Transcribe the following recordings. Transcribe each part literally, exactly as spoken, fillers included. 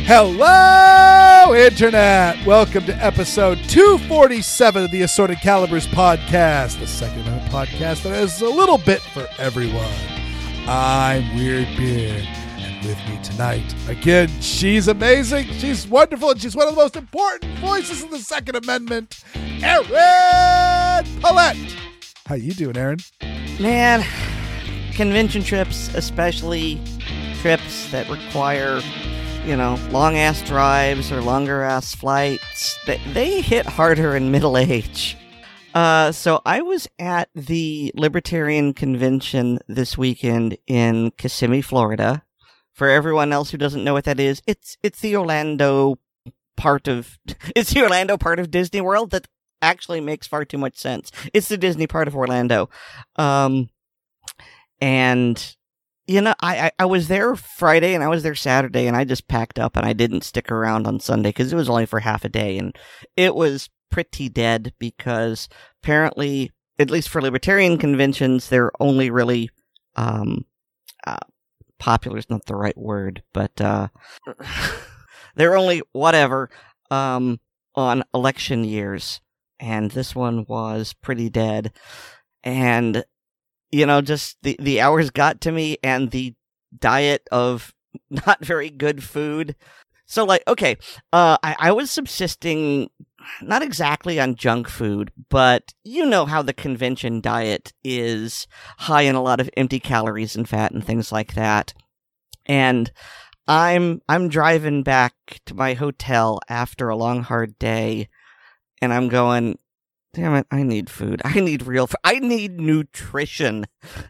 Hello, Internet! Welcome to episode two forty-seven of the Assorted Calibers podcast, the second amendment podcast that has a little bit for everyone. I'm Weird Beard, and with me tonight, again, she's amazing, she's wonderful, and she's one of the most important voices in the Second Amendment, Erin Paulette! How you doing, Erin? Man, convention trips, especially trips that require, you know, long-ass drives or longer-ass flights, they, they hit harder in middle age. Uh, so I was at the Libertarian Convention this weekend in Kissimmee, Florida. For everyone else who doesn't know what that is, it's it's the Orlando part of it's the Orlando part of Disney World that actually makes far too much sense. It's the Disney part of Orlando. Um, and You know, I, I, I was there Friday and I was there Saturday and I just packed up and I didn't stick around on Sunday because it was only for half a day and it was pretty dead because apparently, at least for libertarian conventions, they're only really, um, uh, popular is not the right word, but, uh, they're only whatever, um, on election years. And this one was pretty dead. And you know, just the, the hours got to me and the diet of not very good food. So, like, okay, uh, I, I was subsisting not exactly on junk food, but you know how the convention diet is high in a lot of empty calories and fat and things like that. And I'm I'm driving back to my hotel after a long, hard day, and I'm going, damn it, I need food. I need real food. I need nutrition.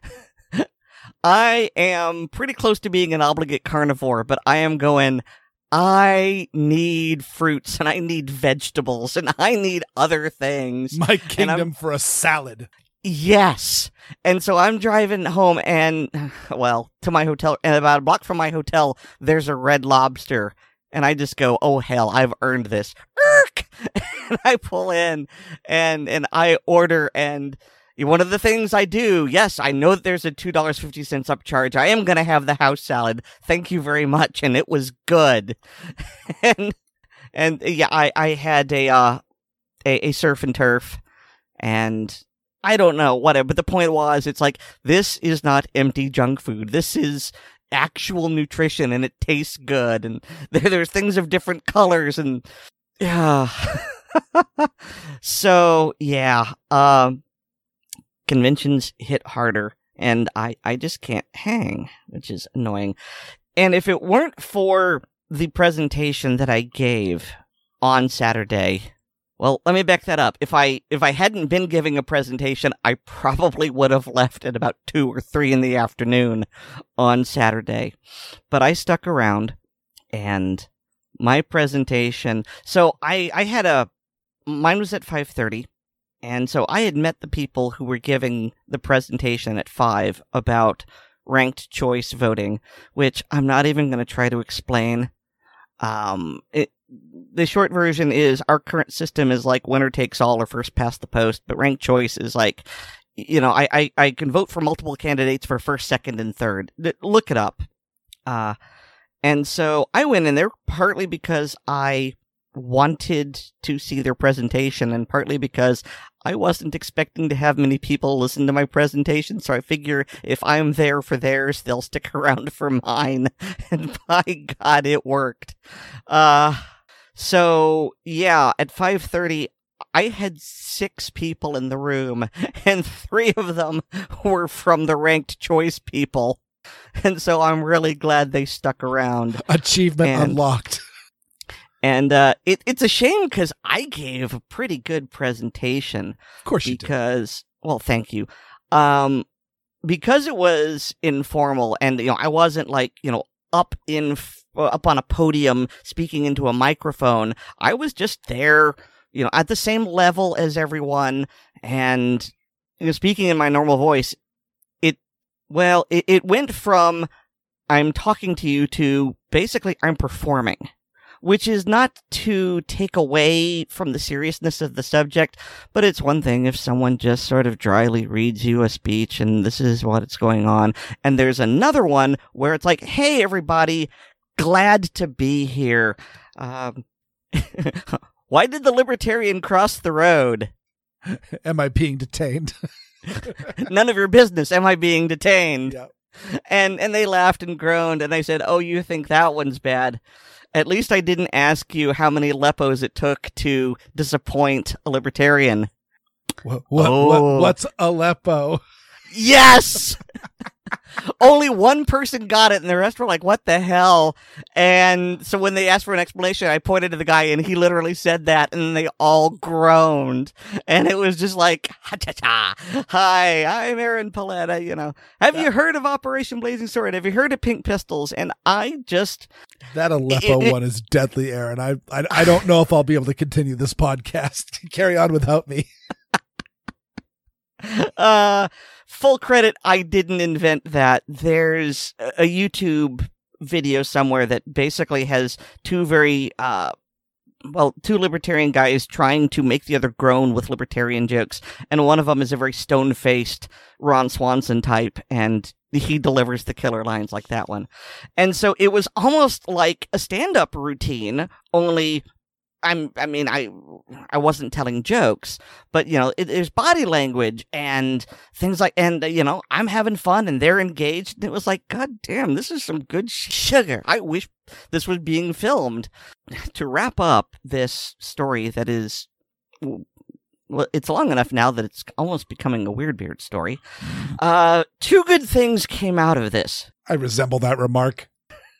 I am pretty close to being an obligate carnivore, but I am going, I need fruits, and I need vegetables, and I need other things. My kingdom for a salad. Yes. And so I'm driving home, and, well, to my hotel, and about a block from my hotel, there's a Red Lobster. And I just go, oh, hell, I've earned this. Irk! And I pull in and, and I order. And one of the things I do, yes, I know that there's a two dollars and fifty cents upcharge. I am going to have the house salad. Thank you very much. And it was good. and, and yeah, I, I had a, uh, a, a surf and turf. And I don't know, whatever. But the point was, it's like, this is not empty junk food. This is actual nutrition, and it tastes good, and there, there's things of different colors, and yeah. So yeah, um, conventions hit harder, and I I just can't hang, which is annoying. And if it weren't for the presentation that I gave on Saturday. Well, let me back that up. If I if I hadn't been giving a presentation, I probably would have left at about two or three in the afternoon on Saturday. But I stuck around, and my presentation. So I I had a mine was at five thirty, and so I had met the people who were giving the presentation at five about ranked choice voting, which I'm not even going to try to explain. Um, it. The short version is our current system is like winner takes all or first past the post, but ranked choice is like, you know, I, I, I can vote for multiple candidates for first, second, and third. Look it up. Uh, and so I went in there partly because I wanted to see their presentation and partly because I wasn't expecting to have many people listen to my presentation. So I figure if I'm there for theirs, they'll stick around for mine. And by God, it worked. Uh, So, yeah, at five thirty, I had six people in the room, and three of them were from the ranked choice people. And so I'm really glad they stuck around. Achievement and, unlocked. And uh, it, it's a shame because I gave a pretty good presentation. Of course you because, did. Well, thank you. Um, because it was informal, and you know, I wasn't like, you know, up in up on a podium speaking into a microphone. I was just there, you know, at the same level as everyone, and you know, speaking in my normal voice. It well, it, it went from I'm talking to you to basically I'm performing, which is not to take away from the seriousness of the subject, but it's one thing if someone just sort of dryly reads you a speech and this is what's going on, and there's another one where it's like, hey, everybody, glad to be here. Um, why did the libertarian cross the road? Am I being detained? None of your business. Am I being detained? Yeah. And and they laughed and groaned, and I said, oh, you think that one's bad? At least I didn't ask you how many Aleppos it took to disappoint a libertarian. What, what, oh. what, what's Aleppo? Yes! Only one person got it, and the rest were like, what the hell? And so when they asked for an explanation, I pointed to the guy, and he literally said that, and they all groaned. And it was just like, ha-cha-cha. Hi, I'm Aaron Paletta, you know. Have yeah. you heard of Operation Blazing Sword? Have you heard of Pink Pistols? And I just... That Aleppo it, it, one is deadly, Aaron. I, I, I don't know if I'll be able to continue this podcast. Carry on without me. uh... Full credit, I didn't invent that. There's a YouTube video somewhere that basically has two very, uh, well, two libertarian guys trying to make the other groan with libertarian jokes. And one of them is a very stone-faced Ron Swanson type, and he delivers the killer lines like that one. And so it was almost like a stand-up routine, only... I'm, I mean, I, I wasn't telling jokes, but, you know, it, there's body language and things like, and, uh, you know, I'm having fun and they're engaged. And it was like, God damn, this is some good sugar. I wish this was being filmed. To wrap up this story that is, well, it's long enough now that it's almost becoming a Weird Beard story. Uh, two good things came out of this. I resemble that remark.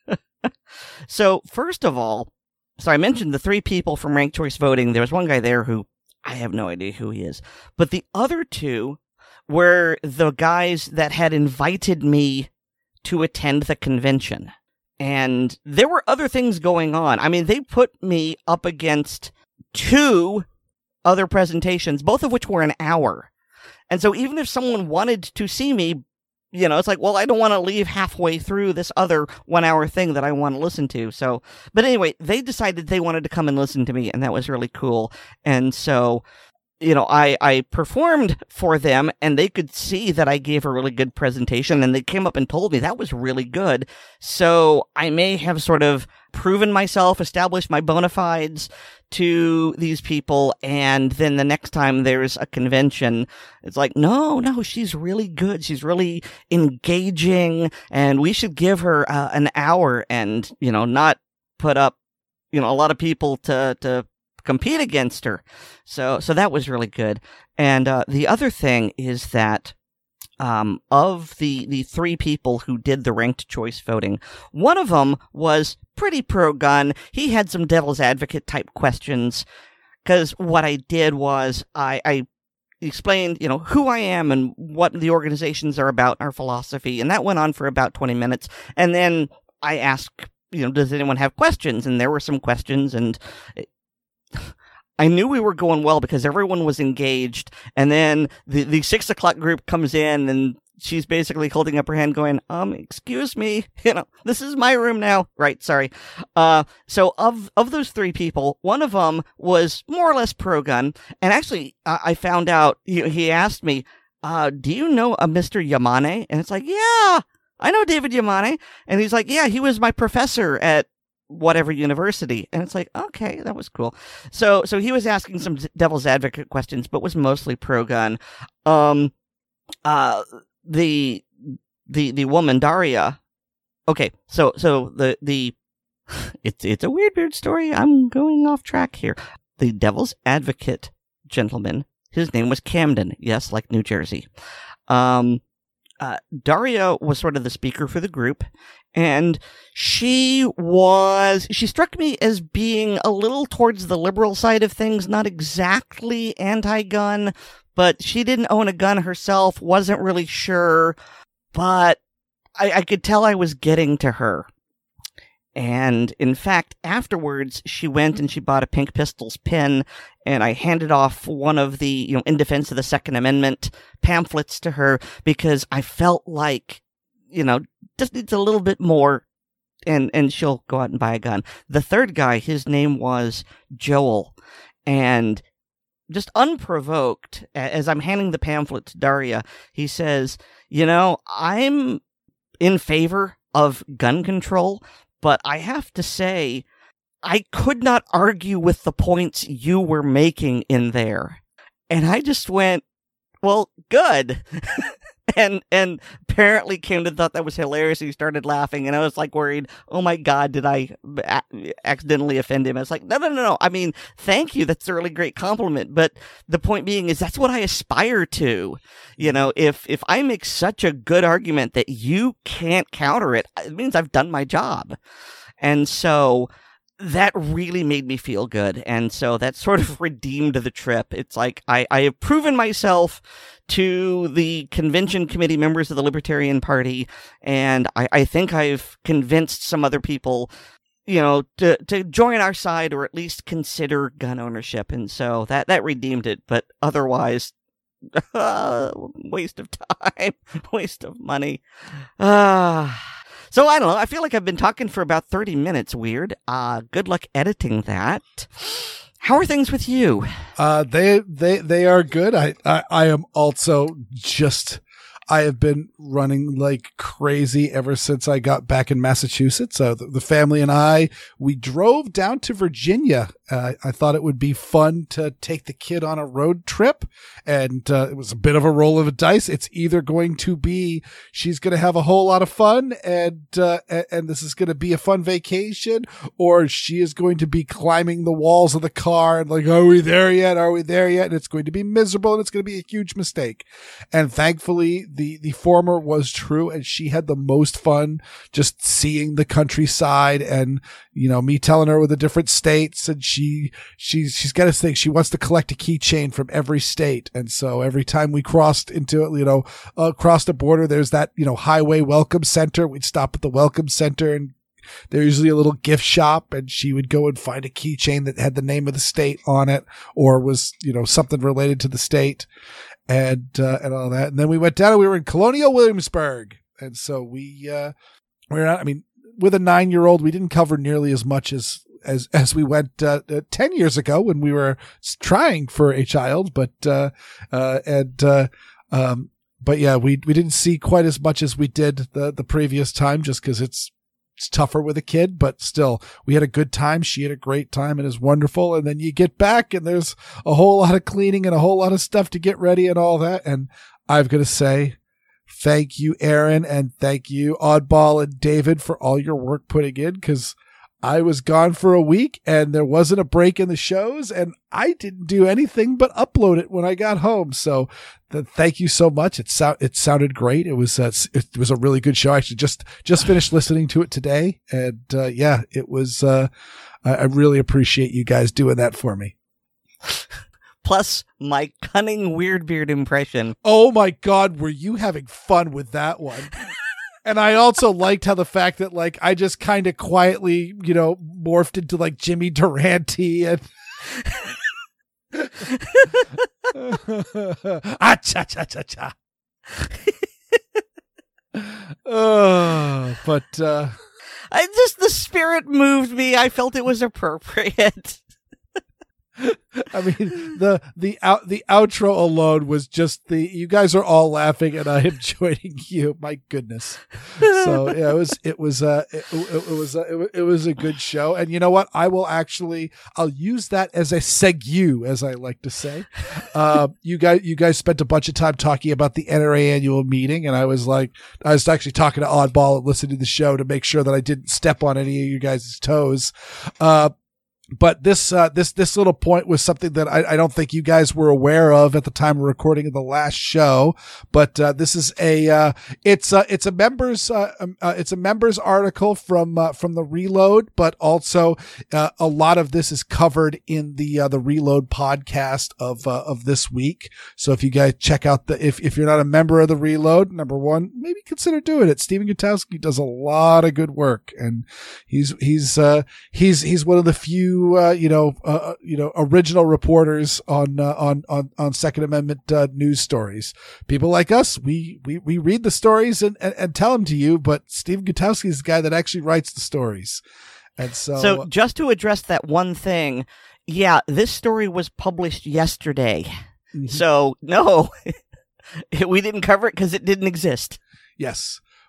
So, first of all, So I mentioned the three people from ranked choice voting. There was one guy there who I have no idea who he is. But the other two were the guys that had invited me to attend the convention. And there were other things going on. I mean, they put me up against two other presentations, both of which were an hour. And so even if someone wanted to see me, you know, it's like, well, I don't want to leave halfway through this other one-hour thing that I want to listen to. So, but anyway, they decided they wanted to come and listen to me, and that was really cool. And so, you know, I, I performed for them, and they could see that I gave a really good presentation, and they came up and told me that was really good. So I may have sort of proven myself, established my bona fides to these people, and then the next time there's a convention, it's like, no, no, she's really good. She's really engaging, and we should give her uh, an hour and, you know, not put up, you know, a lot of people to, to compete against her. So, so that was really good. And uh, the other thing is that Um, of the, the three people who did the ranked choice voting, one of them was pretty pro-gun. He had some devil's advocate type questions, because what I did was I, I explained, you know, who I am and what the organizations are about, our philosophy, and that went on for about twenty minutes. And then I asked, you know, does anyone have questions? And there were some questions, and it, I knew we were going well because everyone was engaged, and then the, the six o'clock group comes in, and she's basically holding up her hand going, um, excuse me, you know, this is my room now. Right, sorry. Uh, so of, of those three people, one of them was more or less pro-gun, and actually, uh, I found out, he, he asked me, uh, do you know a Mister Yamane? And it's like, yeah, I know David Yamane. And he's like, yeah, he was my professor at whatever university. And it's like, okay, that was cool. So, so he was asking some devil's advocate questions, but was mostly pro-gun. Um, uh, the, the, the woman, Daria. Okay. So, so the, the, it's, it's a weird, weird story. I'm going off track here. The devil's advocate gentleman, his name was Camden. Yes, like New Jersey. Um, Uh, Daria was sort of the speaker for the group, and she was, she struck me as being a little towards the liberal side of things, not exactly anti-gun, but she didn't own a gun herself, wasn't really sure, but I, I could tell I was getting to her. And in fact, afterwards, she went and she bought a Pink Pistols pin, and I handed off one of the, you know, In Defense of the Second Amendment pamphlets to her because I felt like, you know, just needs a little bit more, and, and she'll go out and buy a gun. The third guy, his name was Joel, and just unprovoked, as I'm handing the pamphlet to Daria, he says, you know, I'm in favor of gun control, but I have to say, I could not argue with the points you were making in there. And I just went, well, good. and and apparently Camden thought that was hilarious. He started laughing, and I was like worried, oh my God, did I a- accidentally offend him? I was like, no, no, no, no. I mean, thank you. That's a really great compliment. But the point being is that's what I aspire to. You know, if, if I make such a good argument that you can't counter it, it means I've done my job. And so that really made me feel good. And so that sort of redeemed the trip. It's like I, I have proven myself to the convention committee members of the Libertarian Party, and I, I think I've convinced some other people, you know, to, to join our side or at least consider gun ownership. And so that, that redeemed it. But otherwise, uh, waste of time, waste of money. Ah. Uh, So, I don't know, I feel like I've been talking for about thirty minutes, Weird. Uh, good luck editing that. How are things with you? Uh, they, they, they are good. I, I, I am also just, I have been running like crazy ever since I got back in Massachusetts. So the, the family and I, we drove down to Virginia. Uh, I thought it would be fun to take the kid on a road trip, and uh, it was a bit of a roll of the dice. It's either going to be she's going to have a whole lot of fun, and uh, and this is going to be a fun vacation, or she is going to be climbing the walls of the car and like, are we there yet? Are we there yet? And it's going to be miserable, and it's going to be a huge mistake. And thankfully, the the former was true, and she had the most fun just seeing the countryside, and you know, me telling her with the different states, and she She, she's, she's got this thing. She wants to collect a keychain from every state. And so every time we crossed into it, you know, uh, across the border, there's that, you know, highway welcome center. We'd stop at the welcome center, and there's usually a little gift shop, and she would go and find a keychain that had the name of the state on it or was, you know, something related to the state, and, uh, and all that. And then we went down and we were in Colonial Williamsburg. And so we, uh, we're not, I mean, with a nine year old, we didn't cover nearly as much as, as, as we went, uh, uh, ten years ago when we were trying for a child, but, uh, uh, and, uh, um, but yeah, we, we didn't see quite as much as we did the, the previous time, just cause it's, it's tougher with a kid, but still we had a good time. She had a great time, and it was wonderful. And then you get back and there's a whole lot of cleaning and a whole lot of stuff to get ready and all that. And I've got to say, thank you, Aaron, and thank you, Oddball and David, for all your work putting in, because I was gone for a week and there wasn't a break in the shows, and I didn't do anything but upload it when I got home. So the, thank you so much. It, so, it sounded great. It was uh, it was a really good show. I actually just just finished listening to it today, and uh, yeah, it was. Uh, I, I really appreciate you guys doing that for me. Plus my cunning Weirdbeard impression. Oh my God, were you having fun with that one? And I also liked how the fact that, like, I just kind of quietly, you know, morphed into, like, Jimmy Durante and... ah, cha, cha, cha, cha. Oh, but, uh... I just, the spirit moved me. I felt it was appropriate. I mean, the the out the outro alone was just the you guys are all laughing and I am joining you. My goodness. So yeah, it was it was uh it, it, it was uh, it, it was a good show. And you know what? I will actually I'll use that as a segue, as I like to say. Uh, you guys you guys spent a bunch of time talking about the N R A annual meeting, and I was like I was actually talking to Oddball and listening to the show to make sure that I didn't step on any of you guys' toes. Uh, But this, uh, this, this little point was something that I, I don't think you guys were aware of at the time of recording of the last show. But, uh, this is a, uh, it's a, it's a members, uh, um, uh it's a members article from, uh, from the Reload, but also, uh, a lot of this is covered in the, uh, the Reload podcast of, uh, of this week. So if you guys check out the, if, if you're not a member of the Reload, number one, maybe consider doing it. Stephen Gutowski does a lot of good work, and he's, he's, uh, he's, he's one of the few, Uh, you know, uh, you know, original reporters on uh, on on on Second Amendment uh, news stories. People like us, we we we read the stories and, and, and tell them to you, but Steve Gutowski is the guy that actually writes the stories. And so, so just to address that one thing, yeah, this story was published yesterday. Mm-hmm. So no, we didn't cover it because it didn't exist. Yes.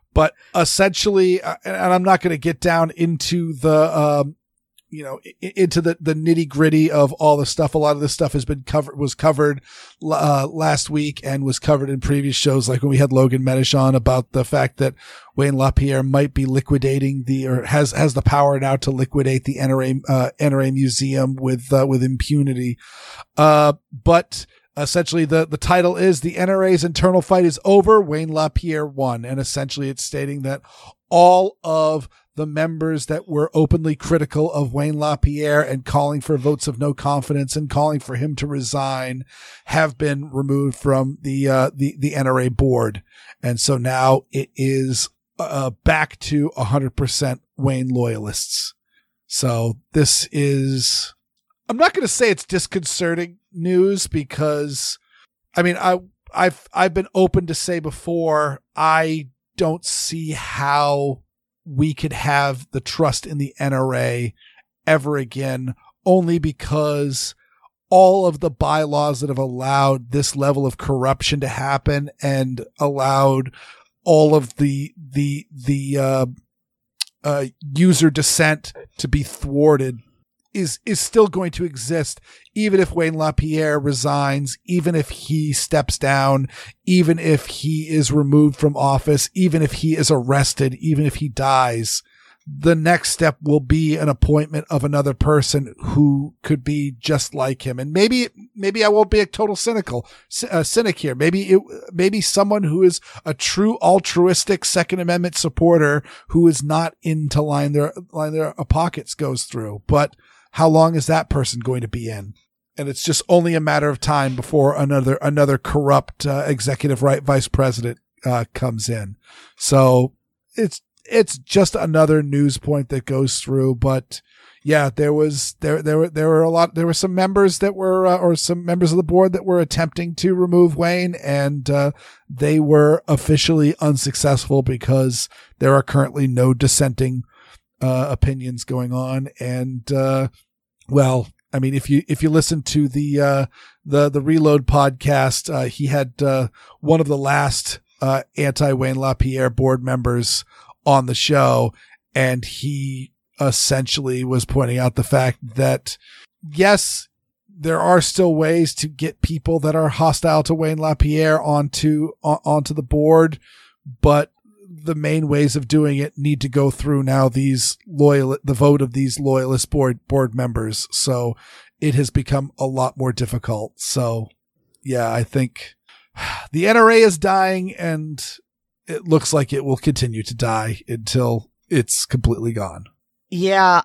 But essentially, uh, and I'm not going to get down into the, um, you know, into the, the nitty gritty of all the stuff. A lot of this stuff has been covered, was covered, uh, last week and was covered in previous shows. Like when we had Logan Medish on about the fact that Wayne LaPierre might be liquidating the, or has, has the power now to liquidate the N R A, uh, N R A museum with, uh, with impunity. Uh, but essentially the, the title is The N R A's Internal Fight is Over. Wayne LaPierre won. And essentially it's stating that all of the members that were openly critical of Wayne LaPierre and calling for votes of no confidence and calling for him to resign have been removed from the, uh, the, the N R A board. And so now it is, uh, back to a hundred percent Wayne loyalists. So this is, I'm not going to say it's disconcerting news because I mean, I, I've, I've been open to say before, I don't see how we could have the trust in the N R A ever again, only because all of the bylaws that have allowed this level of corruption to happen and allowed all of the, the, the, uh, uh, user dissent to be thwarted is, is still going to exist, even if Wayne LaPierre resigns, even if he steps down, even if he is removed from office, even if he is arrested, even if he dies. The next step will be an appointment of another person who could be just like him. And maybe, maybe I won't be a total cynical, uh, cynic here. Maybe it, maybe someone who is a true altruistic Second Amendment supporter who is not into line their, line their pockets goes through. But how long is that person going to be in? And it's just only a matter of time before another, another corrupt, uh, executive right vice president, uh, comes in. So it's, it's just another news point that goes through. But yeah, there was, there, there were, there were a lot, there were some members that were, uh, or some members of the board that were attempting to remove Wayne, and, uh, they were officially unsuccessful because there are currently no dissenting Uh, opinions going on. And, uh, well, I mean, if you, if you listen to the, uh, the, the Reload podcast, uh, he had, uh, one of the last, uh, anti-Wayne LaPierre board members on the show. And he essentially was pointing out the fact that, yes, there are still ways to get people that are hostile to Wayne LaPierre onto, on, onto the board, but the main ways of doing it need to go through now these loyal, the vote of these loyalist board, board members. So it has become a lot more difficult. So yeah, I think the N R A is dying, and it looks like it will continue to die until it's completely gone. Yeah.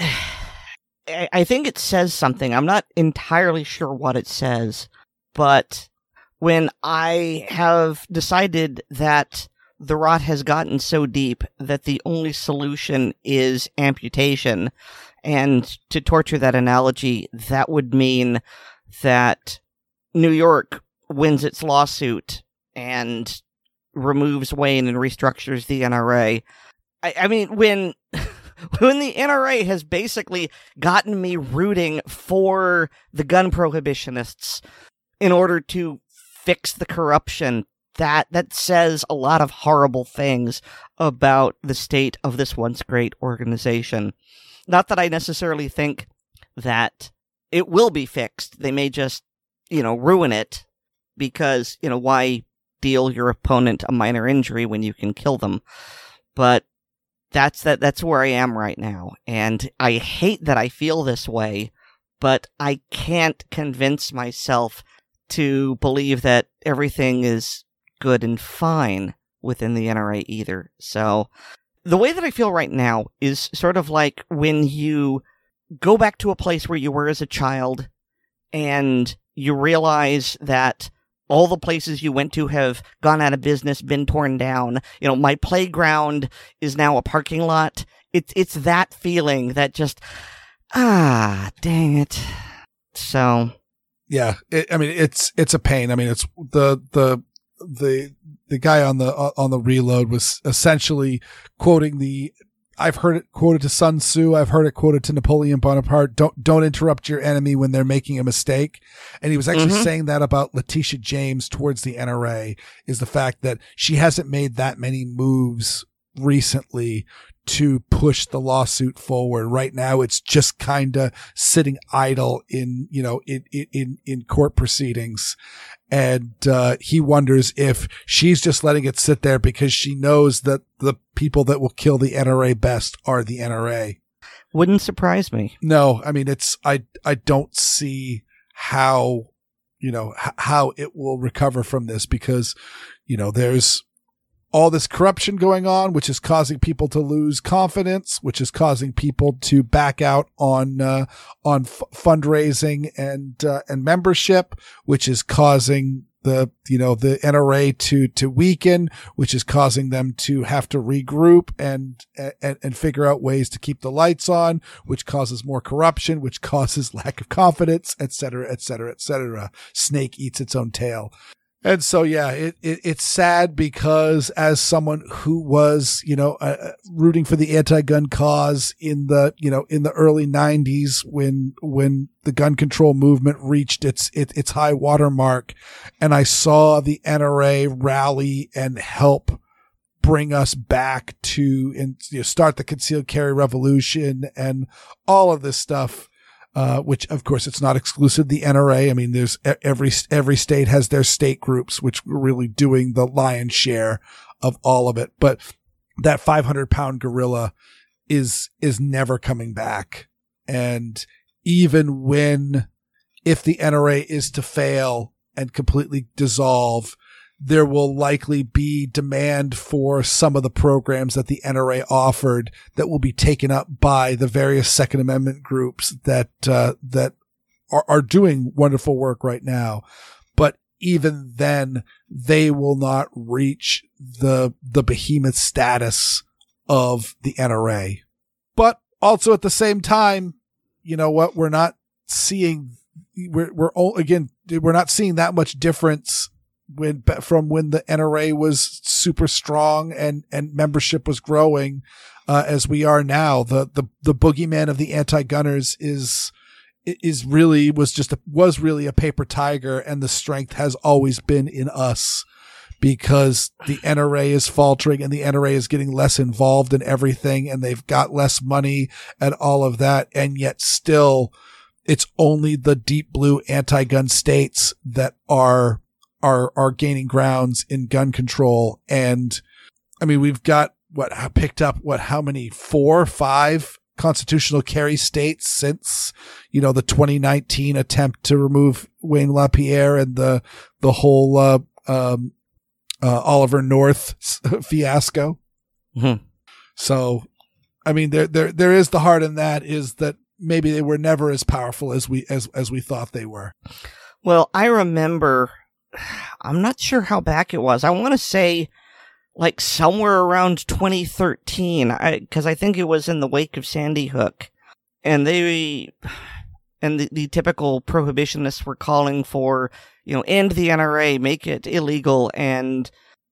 I think it says something. I'm not entirely sure what it says, but when I have decided that the rot has gotten so deep that the only solution is amputation. And to torture that analogy, that would mean that New York wins its lawsuit and removes Wayne and restructures the N R A. I, I mean, when, when the N R A has basically gotten me rooting for the gun prohibitionists in order to fix the corruption, That that says a lot of horrible things about the state of this once great organization. Not that I necessarily think that it will be fixed. They may just, you know, ruin it because, you know, why deal your opponent a minor injury when you can kill them? But that's that that's where I am right now. And I hate that I feel this way, but I can't convince myself to believe that everything is good and fine within the N R A either. So the way that I feel right now is sort of like when you go back to a place where you were as a child and you realize that all the places you went to have gone out of business, been torn down. You know, my playground is now a parking lot. It's, it's that feeling that just, ah, dang it. So. Yeah. It, I mean, it's, it's a pain. I mean, it's the, the, the the guy on the on the Reload was essentially quoting the I've heard it quoted to Sun Tzu. I've heard it quoted to Napoleon Bonaparte. Don't don't interrupt your enemy when they're making a mistake. And he was actually mm-hmm. saying that about Letitia James towards the N R A, is the fact that she hasn't made that many moves recently to push the lawsuit forward. Right now, it's just kind of sitting idle in, you know, in, in, in court proceedings. And, uh, he wonders if she's just letting it sit there because she knows that the people that will kill the N R A best are the N R A. Wouldn't surprise me. No, I mean, it's, I, I don't see how, you know, h- how it will recover from this, because, you know, there's all this corruption going on, which is causing people to lose confidence, which is causing people to back out on, uh, on f- fundraising and, uh, and membership, which is causing the, you know, the N R A to, to weaken, which is causing them to have to regroup and, and, and figure out ways to keep the lights on, which causes more corruption, which causes lack of confidence, et cetera, et cetera, et cetera. Snake eats its own tail. And so, yeah, it, it, it's sad because as someone who was, you know, uh, rooting for the anti-gun cause in the, you know, in the early nineties when, when the gun control movement reached its, its, its high watermark, and I saw the N R A rally and help bring us back to and you know, start the concealed carry revolution and all of this stuff. Uh, which of course it's not exclusive to the N R A. I mean, there's every, every state has their state groups, which were really doing the lion's share of all of it. But that five hundred pound gorilla is, is never coming back. And even when, if the N R A is to fail and completely dissolve, there will likely be demand for some of the programs that the N R A offered that will be taken up by the various Second Amendment groups that, uh, that are, are doing wonderful work right now. But even then, they will not reach the, the behemoth status of the N R A. But also at the same time, you know what? We're not seeing, we're, we're, again, we're not seeing that much difference when from when the N R A was super strong and, and membership was growing, uh, as we are now. The, the, the boogeyman of the anti-gunners is, is really, was just a, was really a paper tiger, and the strength has always been in us because the N R A is faltering and the N R A is getting less involved in everything, and they've got less money and all of that. And yet still it's only the deep blue anti-gun states that are, are, are gaining grounds in gun control. And I mean, we've got what picked up, what, how many, four, five constitutional carry states since, you know, the twenty nineteen attempt to remove Wayne LaPierre and the, the whole, uh, um, uh, Oliver North fiasco. Mm-hmm. So, I mean, there, there, there is the heart in that, is that maybe they were never as powerful as we, as, as we thought they were. Well, I remember, I'm not sure how back it was. I want to say like somewhere around twenty thirteen, I, cause I think it was in the wake of Sandy Hook, and they, and the, the typical prohibitionists were calling for, you know, end the N R A, make it illegal. And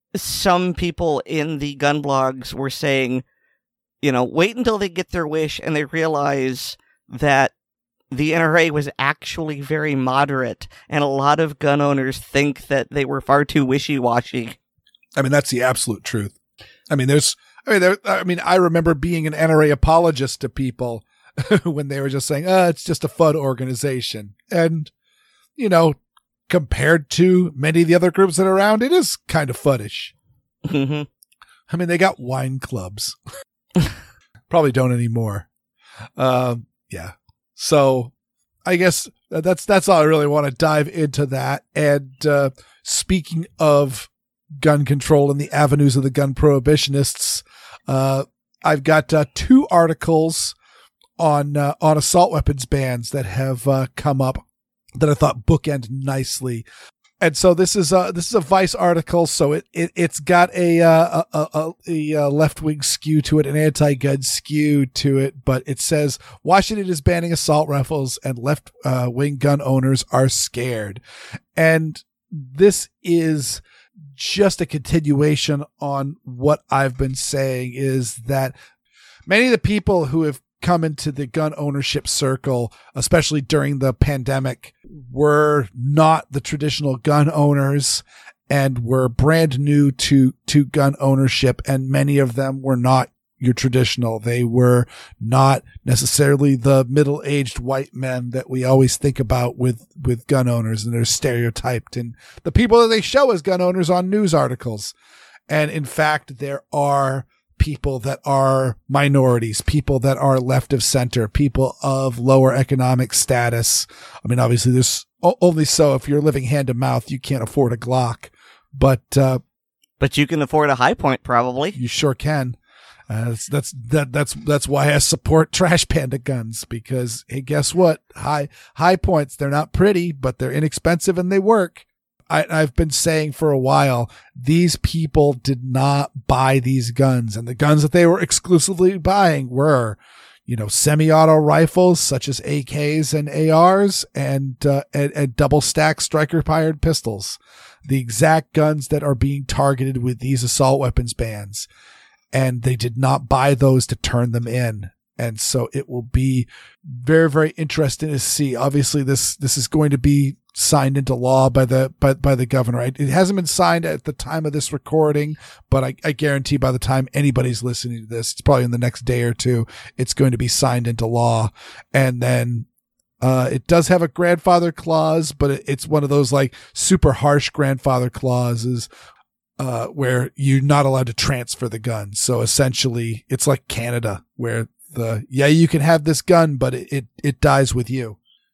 some people in the gun blogs were saying, you know, wait until they get their wish and they realize that the N R A was actually very moderate, and a lot of gun owners think that they were far too wishy-washy. I mean, that's the absolute truth. I mean, there's, I mean, there, I mean, I remember being an N R A apologist to people when they were just saying, oh, it's just a fun organization. And, you know, compared to many of the other groups that are around, it is kind of funnish. Mm-hmm. I mean, they got wine clubs. Probably don't anymore. Um, yeah. So I guess that's, that's all I really want to dive into that. And, uh, speaking of gun control and the avenues of the gun prohibitionists, uh, I've got, uh, two articles on, uh, on assault weapons bans that have, uh, come up that I thought bookend nicely. And so this is a, this is a Vice article. So it, it, it's got a, uh, a, a, a, a left-wing skew to it, an anti-gun skew to it, but it says Washington is banning assault rifles and left, uh, wing gun owners are scared. And this is just a continuation on what I've been saying, is that many of the people who have come into the gun ownership circle, especially during the pandemic, were not the traditional gun owners and were brand new to, to gun ownership. And many of them were not your traditional. They were not necessarily the middle-aged white men that we always think about with, with gun owners, and they're stereotyped, and the people that they show as gun owners on news articles. And in fact, there are people that are minorities, people that are left of center, people of lower economic status. I mean, obviously there's only so if you're living hand to mouth, you can't afford a Glock, but, uh, but you can afford a High Point, probably. You sure can. Uh, that's, that's, that, that's, that's why I support Trash Panda guns, because, hey, guess what? High, high points, they're not pretty, but they're inexpensive and they work. I, I've been saying for a while, these people did not buy these guns, and the guns that they were exclusively buying were, you know, semi-auto rifles such as A Ks and A Rs, and, uh, and, and double stack striker fired pistols, the exact guns that are being targeted with these assault weapons bans. And they did not buy those to turn them in. And so it will be very, very interesting to see. Obviously, this, this is going to be signed into law by the, by, by the governor. It hasn't been signed at the time of this recording, but I, I guarantee by the time anybody's listening to this, it's probably in the next day or two, it's going to be signed into law. And then, uh, it does have a grandfather clause, but it, it's one of those like super harsh grandfather clauses. Uh, where you're not allowed to transfer the gun. So essentially it's like Canada, where the, yeah, you can have this gun, but it, it, it dies with you.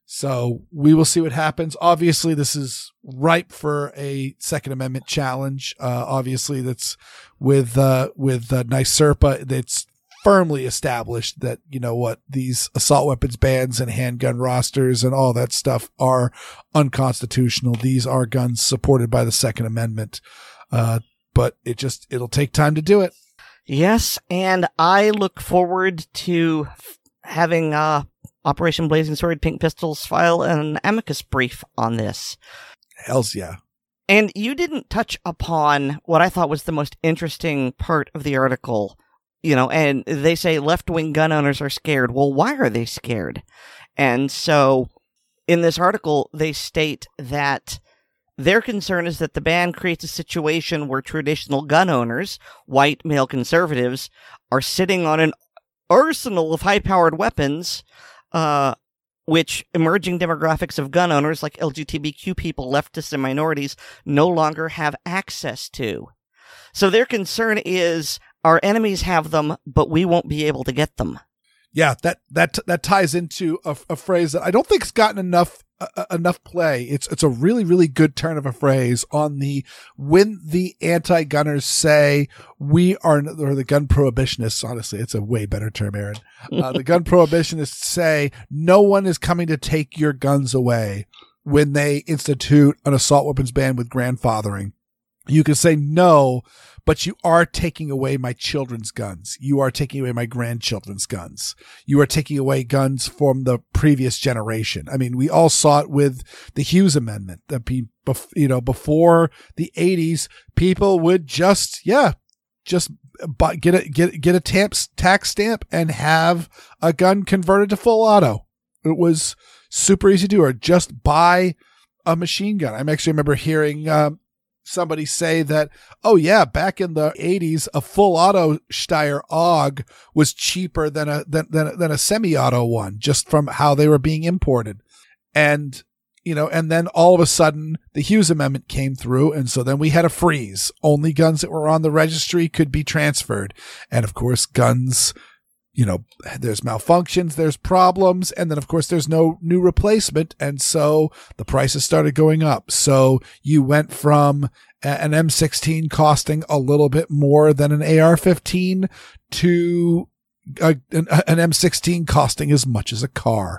So we will see what happens. Obviously this is ripe for a Second Amendment challenge. Uh, obviously that's with, uh, with, uh, NYSERPA, that's firmly established that, you know what, these assault weapons bans and handgun rosters and all that stuff are unconstitutional. These are guns supported by the Second Amendment. Uh, but it just, it'll take time to do it. Yes. And I look forward to f- having, uh, Operation Blazing Sword Pink Pistols file an amicus brief on this. Hells yeah. And you didn't touch upon what I thought was the most interesting part of the article, you know, and they say left-wing gun owners are scared. Well, why are they scared? And so in this article, they state that their concern is that the ban creates a situation where traditional gun owners, white male conservatives, are sitting on an arsenal of high-powered weapons, uh, which emerging demographics of gun owners, like L G B T Q people, leftists, and minorities, no longer have access to. So their concern is our enemies have them, but we won't be able to get them. Yeah, that that that ties into a, a phrase that I don't think's gotten enough uh, enough play. It's it's a really really good turn of a phrase on the when the anti-gunners say we are, or the gun prohibitionists. Honestly, it's a way better term, Aaron. Uh, the gun prohibitionists say no one is coming to take your guns away when they institute an assault weapons ban with grandfathering. You can say no, but you are taking away my children's guns. You are taking away my grandchildren's guns. You are taking away guns from the previous generation. I mean, we all saw it with the Hughes Amendment. That be, you know, before the eighties, people would just, yeah, just buy, get a get get a tax tax stamp and have a gun converted to full auto. It was super easy to do, or just buy a machine gun. I actually remember hearing. Um, Somebody say that, oh yeah, back in the eighties, a full auto Steyr A U G was cheaper than a than than, than a semi-auto one, just from how they were being imported. And you know, and then all of a sudden the Hughes Amendment came through, and so then we had a freeze. Only guns that were on the registry could be transferred, and of course, guns. You know, there's malfunctions, there's problems, and then of course there's no new replacement, and so the prices started going up. So you went from an M sixteen costing a little bit more than an A R fifteen to a, an, an M sixteen costing as much as a car.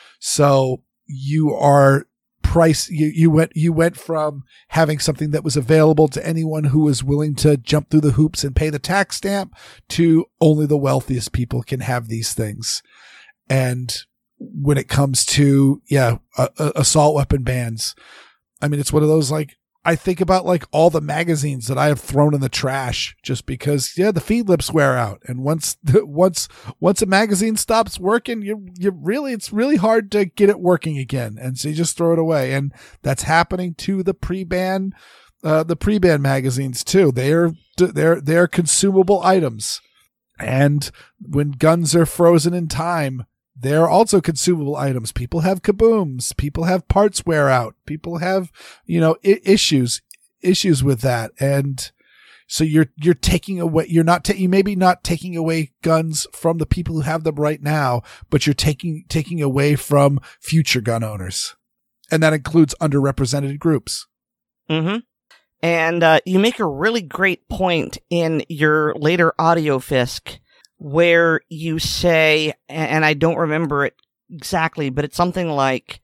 So you are price, you, you went, you went from having something that was available to anyone who was willing to jump through the hoops and pay the tax stamp to only the wealthiest people can have these things. And when it comes to, yeah, uh, uh, assault weapon bans, I mean, it's one of those like, I think about like all the magazines that I have thrown in the trash just because, yeah, the feed lips wear out. And once, once, once a magazine stops working, you, you really, it's really hard to get it working again. And so you just throw it away. And that's happening to the pre-ban, uh, the pre-ban magazines too. They're, they're, they're consumable items. And when guns are frozen in time, they're also consumable items. People have kabooms. People have parts wear out. People have, you know, I- issues, issues with that. And so you're, you're taking away, you're not, ta- you maybe not taking away guns from the people who have them right now, but you're taking, taking away from future gun owners. And that includes underrepresented groups. Mm-hmm. And, uh, you make a really great point in your later audio Fisk, where you say, and I don't remember it exactly, but it's something like,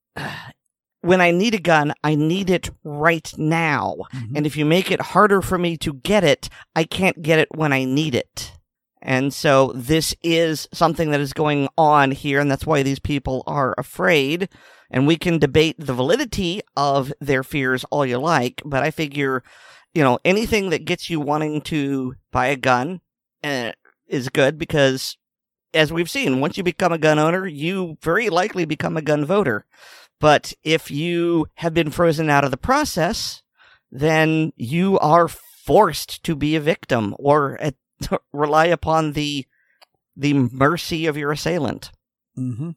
when I need a gun, I need it right now. Mm-hmm. And if you make it harder for me to get it, I can't get it when I need it. And so this is something that is going on here, and that's why these people are afraid. And we can debate the validity of their fears all you like, but I figure, you know, anything that gets you wanting to buy a gun, uh, is good because, as we've seen, once you become a gun owner, you very likely become a gun voter. But if you have been frozen out of the process, then you are forced to be a victim or uh, rely upon the the mercy of your assailant. Mm-hmm.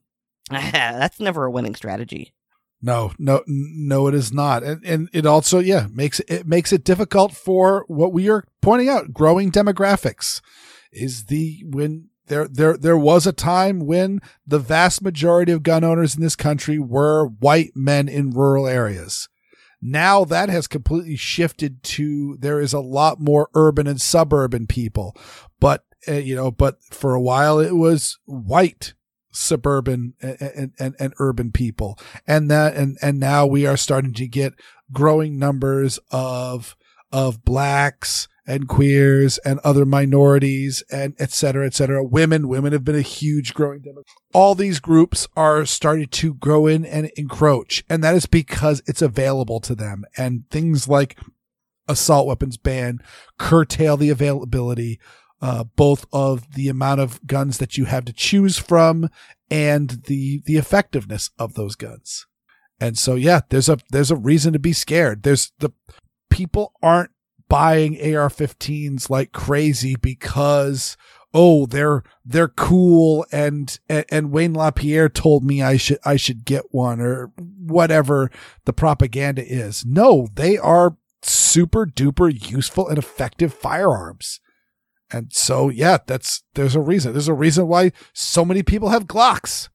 That's never a winning strategy. No, no, no, it is not. And, and it also, yeah, makes it makes it difficult for what we are pointing out, growing demographics. Is the when there there there was a time when the vast majority of gun owners in this country were white men in rural areas. Now that has completely shifted to there is a lot more urban and suburban people, but uh, you know, but for a while it was white suburban and, and and urban people, and that and and now we are starting to get growing numbers of of blacks and queers and other minorities and et cetera, et cetera. Women, women have been a huge growing demographic. All these groups are starting to grow in and encroach. And that is because it's available to them. And things like assault weapons ban curtail the availability, uh, both of the amount of guns that you have to choose from and the, the effectiveness of those guns. And so, yeah, there's a, there's a reason to be scared. There's the people aren't buying A R fifteens like crazy because, oh, they're, they're cool. And, and, and Wayne LaPierre told me I should, I should get one or whatever the propaganda is. No, they are super duper useful and effective firearms. And so, yeah, that's, there's a reason. There's a reason why so many people have Glocks.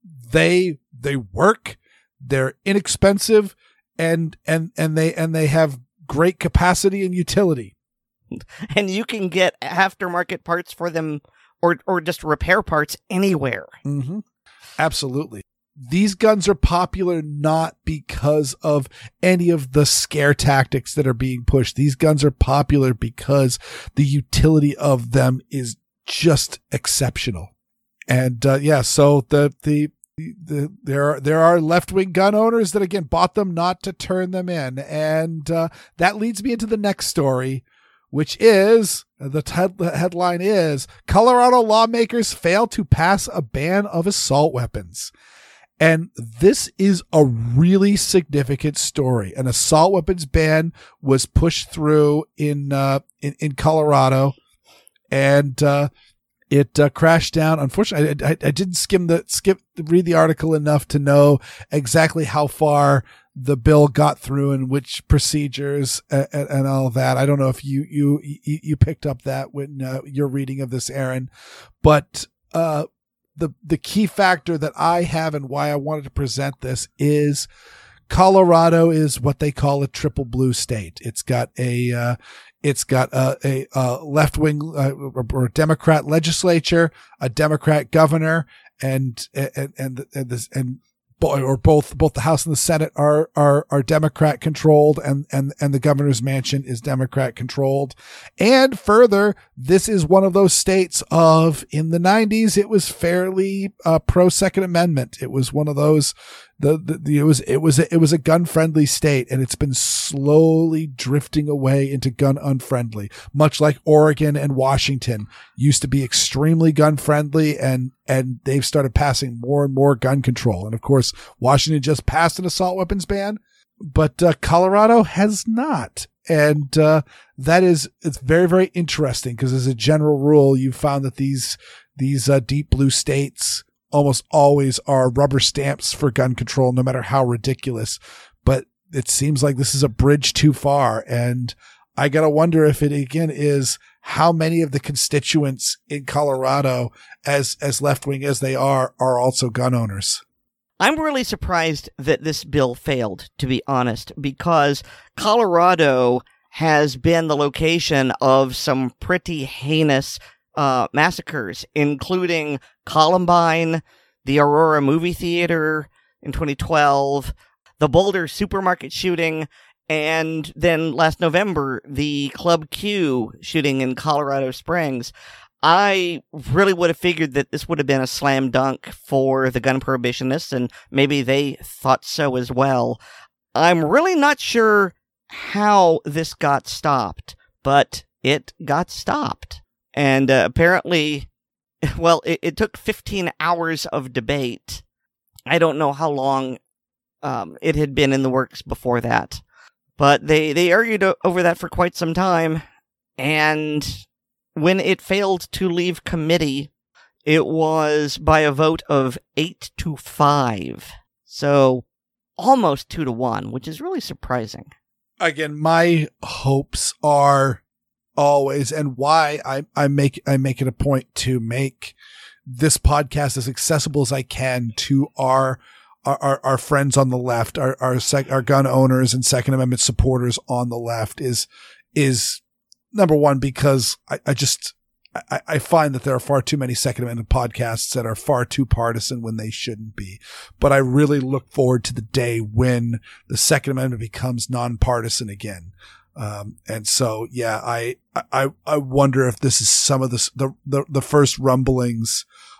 They, they work, they're inexpensive, and, and, and they, and they have great capacity and utility. And you can get aftermarket parts for them or or just repair parts anywhere. Mm-hmm. Absolutely. These guns are popular not because of any of the scare tactics that are being pushed. These guns are popular because the utility of them is just exceptional. And uh, yeah, so the the The, there are there are left-wing gun owners that, again, bought them not to turn them in. And uh, that leads me into the next story, which is, the, t- the headline is, Colorado lawmakers fail to pass a ban of assault weapons. And this is a really significant story. An assault weapons ban was pushed through in uh, in, in Colorado, and uh It uh, crashed down. Unfortunately, I, I, I didn't skim the skip read the article enough to know exactly how far the bill got through and which procedures and, and, and all that. I don't know if you you you picked up that when uh, your reading of this, Aaron. But uh, the the key factor that I have and why I wanted to present this is Colorado is what they call a triple blue state. It's got a uh, It's got a, a, a left-wing uh, or Democrat legislature, a Democrat governor, and and and and, this, and or both both the House and the Senate are are are Democrat controlled, and and and the governor's mansion is Democrat controlled. And further, this is one of those states of in the nineties it was fairly uh, pro Second Amendment. It was one of those The, the, the it was it was a, it was a gun friendly state, and it's been slowly drifting away into gun unfriendly. Much like Oregon and Washington used to be extremely gun friendly, and and they've started passing more and more gun control. And of course, Washington just passed an assault weapons ban, but uh, Colorado has not. And uh, that is it's very very interesting, because as a general rule, you've found that these these uh, deep blue states almost always are rubber stamps for gun control, no matter how ridiculous. But it seems like this is a bridge too far. And I got to wonder if it, again, is how many of the constituents in Colorado, as, as left-wing as they are, are also gun owners. I'm really surprised that this bill failed, to be honest, because Colorado has been the location of some pretty heinous Uh, massacres, including Columbine, the Aurora movie theater in twenty twelve, the Boulder supermarket shooting, and then last November, the Club Q shooting in Colorado Springs. I really would have figured that this would have been a slam dunk for the gun prohibitionists, and maybe they thought so as well. I'm really not sure how this got stopped, but it got stopped. And uh, apparently, well, it, it took fifteen hours of debate. I don't know how long um, it had been in the works before that. But they, they argued o- over that for quite some time. And when it failed to leave committee, it was by a vote of eight to five. So almost two to one, which is really surprising. Again, my hopes are always, and why I, I make I make it a point to make this podcast as accessible as I can to our our, our, our friends on the left, our our, sec, our gun owners and Second Amendment supporters on the left, is is number one, because I, I just I, I find that there are far too many Second Amendment podcasts that are far too partisan when they shouldn't be. But I really look forward to the day when the Second Amendment becomes nonpartisan again. Um, and so, yeah, I, I, I wonder if this is some of the, the, the, the first rumblings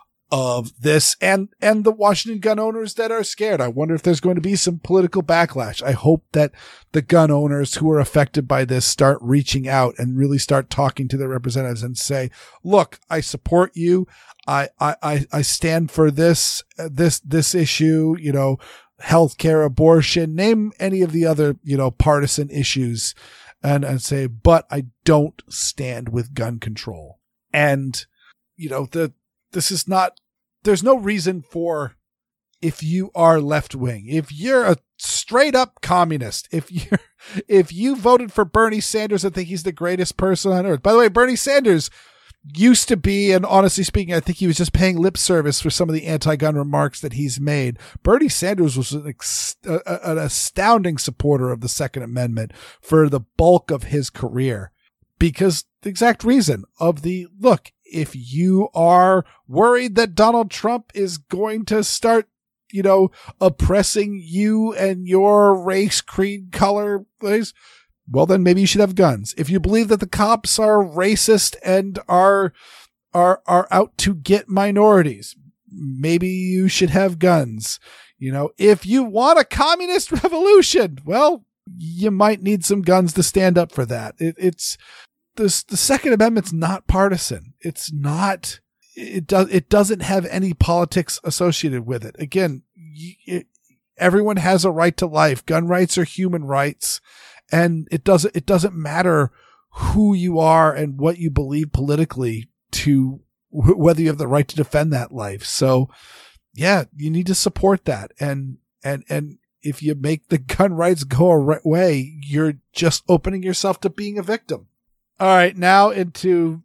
of this, and, and the Washington gun owners that are scared. I wonder if there's going to be some political backlash. I hope that the gun owners who are affected by this start reaching out and really start talking to their representatives and say, look, I support you. I, I, I stand for this, this, this issue, you know, healthcare, abortion, name any of the other, you know, partisan issues. And, and say, but I don't stand with gun control. And, you know, the, this is not, there's no reason for, if you are left wing, if you're a straight up communist, if you're, if you voted for Bernie Sanders and think he's the greatest person on earth. By the way, Bernie Sanders used to be, and honestly speaking, I think he was just paying lip service for some of the anti-gun remarks that he's made. Bernie Sanders was an, ex- uh, an astounding supporter of the Second Amendment for the bulk of his career, because the exact reason of the, look, if you are worried that Donald Trump is going to start, you know, oppressing you and your race, creed, color, place, well, then maybe you should have guns. If you believe that the cops are racist and are, are, are out to get minorities, maybe you should have guns. You know, if you want a communist revolution, well, you might need some guns to stand up for that. It, it's this, the Second Amendment's not partisan. It's not, it does, it doesn't have any politics associated with it. Again, it, everyone has a right to life. Gun rights are human rights. And it doesn't, it doesn't matter who you are and what you believe politically to w- whether you have the right to defend that life. So yeah, you need to support that. And, and, and if you make the gun rights go away, you're just opening yourself to being a victim. All right. Now into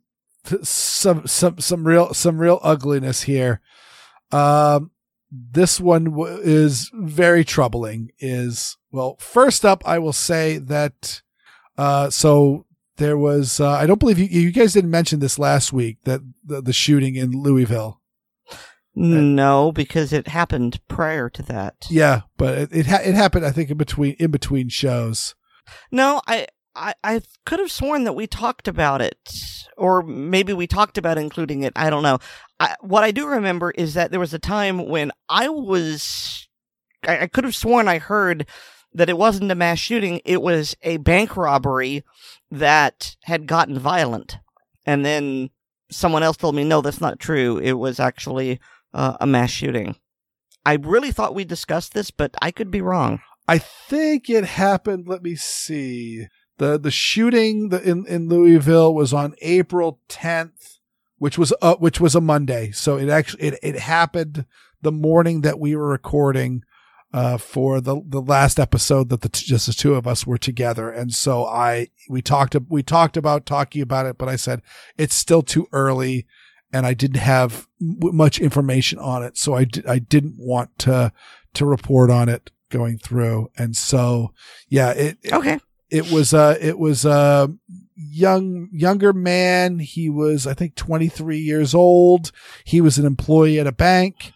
some, some, some real, some real ugliness here. Um, This one w- is very troubling. Is, well, first up, I will say that, uh, so there was, uh, I don't believe you, you guys didn't mention this last week, that the, the shooting in Louisville. No, because it happened prior to that. Yeah, but it, it, ha- it happened, I think, in between, in between shows. No, I, I, I could have sworn that we talked about it, or maybe we talked about including it. I don't know. I, what I do remember is that there was a time when I was I, I could have sworn I heard that it wasn't a mass shooting. It was a bank robbery that had gotten violent. And then someone else told me, no, that's not true. It was actually uh, a mass shooting. I really thought we discussed this, but I could be wrong. I think it happened. Let me see. The the shooting the, in, in Louisville was on April tenth, which was uh, which was a Monday. So it actually it, it happened the morning that we were recording uh, for the the last episode that the t- just the two of us were together. And so I we talked we talked about talking about it, but I said it's still too early, and I didn't have m- much information on it, so I d- I didn't want to to report on it going through. And so yeah, it, it okay. It was uh it was a young younger man. He was, I think, twenty-three years old. He was an employee at a bank.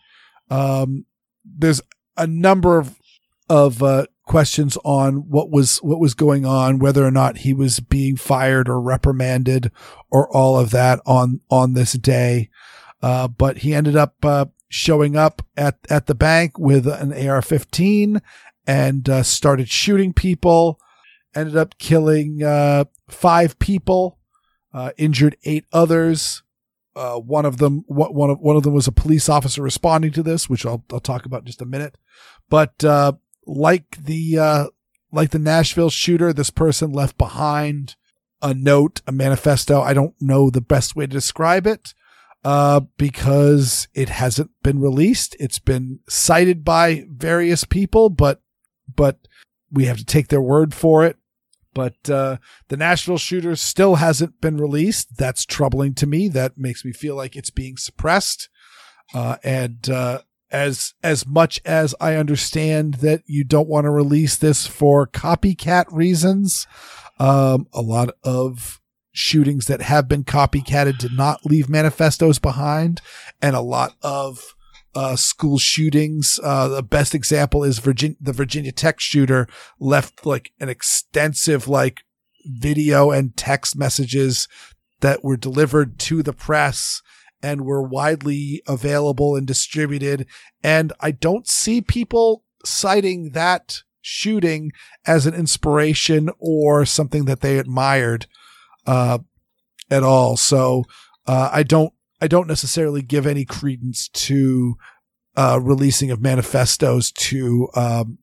Um, there's a number of of uh, questions on what was what was going on, whether or not he was being fired or reprimanded or all of that on on this day. Uh, but he ended up uh, showing up at at the bank with an A R fifteen and uh, started shooting people. Ended up killing uh, five people, uh, injured eight others. Uh, one of them, one of one of them was a police officer responding to this, which I'll I'll talk about in just a minute. But uh, like the uh, like the Nashville shooter, this person left behind a note, a manifesto. I don't know the best way to describe it uh, because it hasn't been released. It's been cited by various people, but but we have to take their word for it. But uh, the Nashville shooter still hasn't been released. That's troubling to me. That makes me feel like it's being suppressed. Uh, and uh, as as much as I understand that you don't want to release this for copycat reasons, um, a lot of shootings that have been copycatted did not leave manifestos behind, and a lot of Uh, school shootings. Uh, the best example is Virginia, the Virginia Tech shooter left like an extensive like video and text messages that were delivered to the press and were widely available and distributed. And I don't see people citing that shooting as an inspiration or something that they admired, uh, at all. So, uh, I don't, I don't necessarily give any credence to uh, releasing of manifestos to um,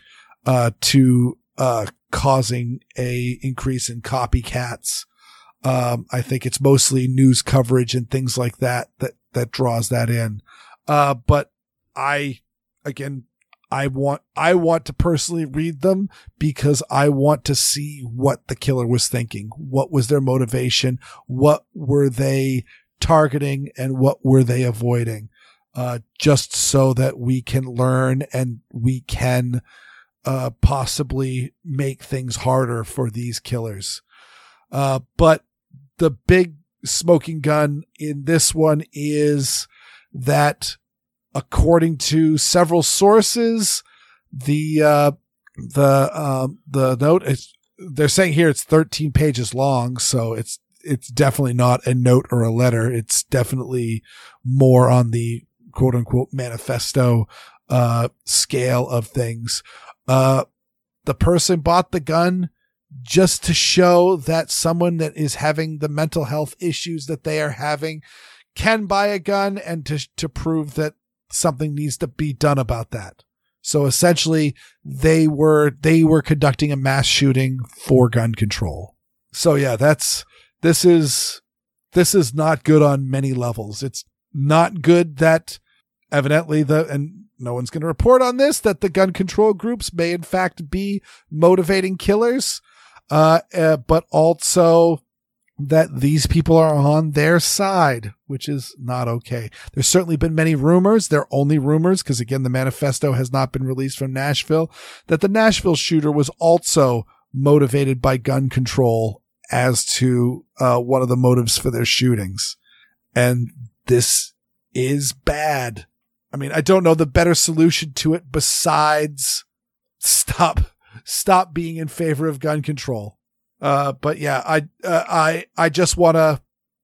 uh, to uh, causing a increase in copycats. Um, I think it's mostly news coverage and things like that that that draws that in. Uh, but I, again, I want I want to personally read them because I want to see what the killer was thinking. What was their motivation? What were they targeting and what were they avoiding, uh, just so that we can learn and we can uh, possibly make things harder for these killers. Uh, but the big smoking gun in this one is that, according to several sources, the uh, the um, the note is, they're saying here it's thirteen pages long, so it's it's definitely not a note or a letter. It's definitely more on the quote unquote manifesto uh, scale of things. Uh, the person bought the gun just to show that someone that is having the mental health issues that they are having can buy a gun, and to to prove that something needs to be done about that. So essentially they were they were conducting a mass shooting for gun control. So yeah, that's This is, this is not good on many levels. It's not good that evidently the, and no one's going to report on this, that the gun control groups may in fact be motivating killers, uh, uh, but also that these people are on their side, which is not okay. There's certainly been many rumors. They're only rumors because, again, the manifesto has not been released from Nashville, that the Nashville shooter was also motivated by gun control as to uh, one of the motives for their shootings. And this is bad. I mean, I don't know the better solution to it besides stop, stop being in favor of gun control. Uh, but yeah, I, uh, I, I just want to,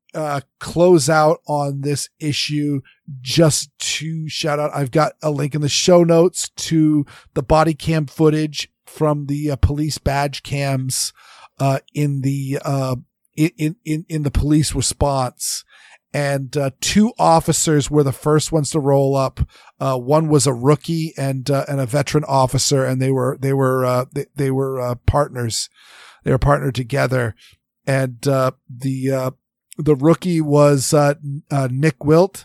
uh, close out on this issue, just to shout out, I've got a link in the show notes to the body cam footage from the uh, police badge cams uh, in the uh, in in in the police response. And uh, two officers were the first ones to roll up. Uh, one was a rookie and uh, and a veteran officer, and they were they were uh, they, they were uh, partners. They were partnered together. And uh, the uh, the rookie was uh, uh, Nick Wilt,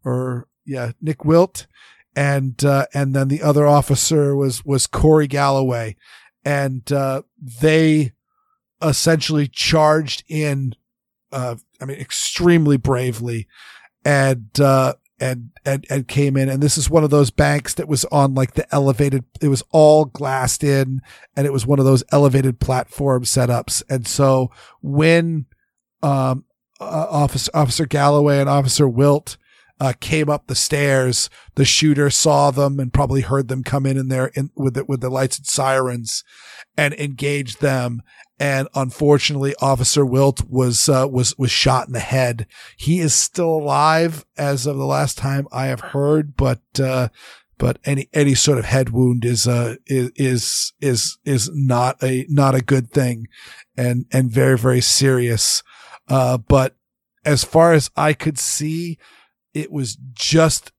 or yeah, Nick Wilt, and uh, and then the other officer was was Corey Galloway, and uh, they essentially charged in. Uh, I mean, extremely bravely, and, uh, and, and, and came in. And this is one of those banks that was on like the elevated, it was all glassed in, and it was one of those elevated platform setups. And so when, um, uh, Officer, Officer Galloway and Officer Wilt, uh, came up the stairs, the shooter saw them and probably heard them come in in there in, with the, with the lights and sirens, and engaged them. And unfortunately, Officer Wilt was, uh, was, was shot in the head. He is still alive as of the last time I have heard, but, uh, but any, any sort of head wound is, uh, is, is, is, is not a, not a good thing, and, and very, very serious. Uh, but as far as I could see, it was just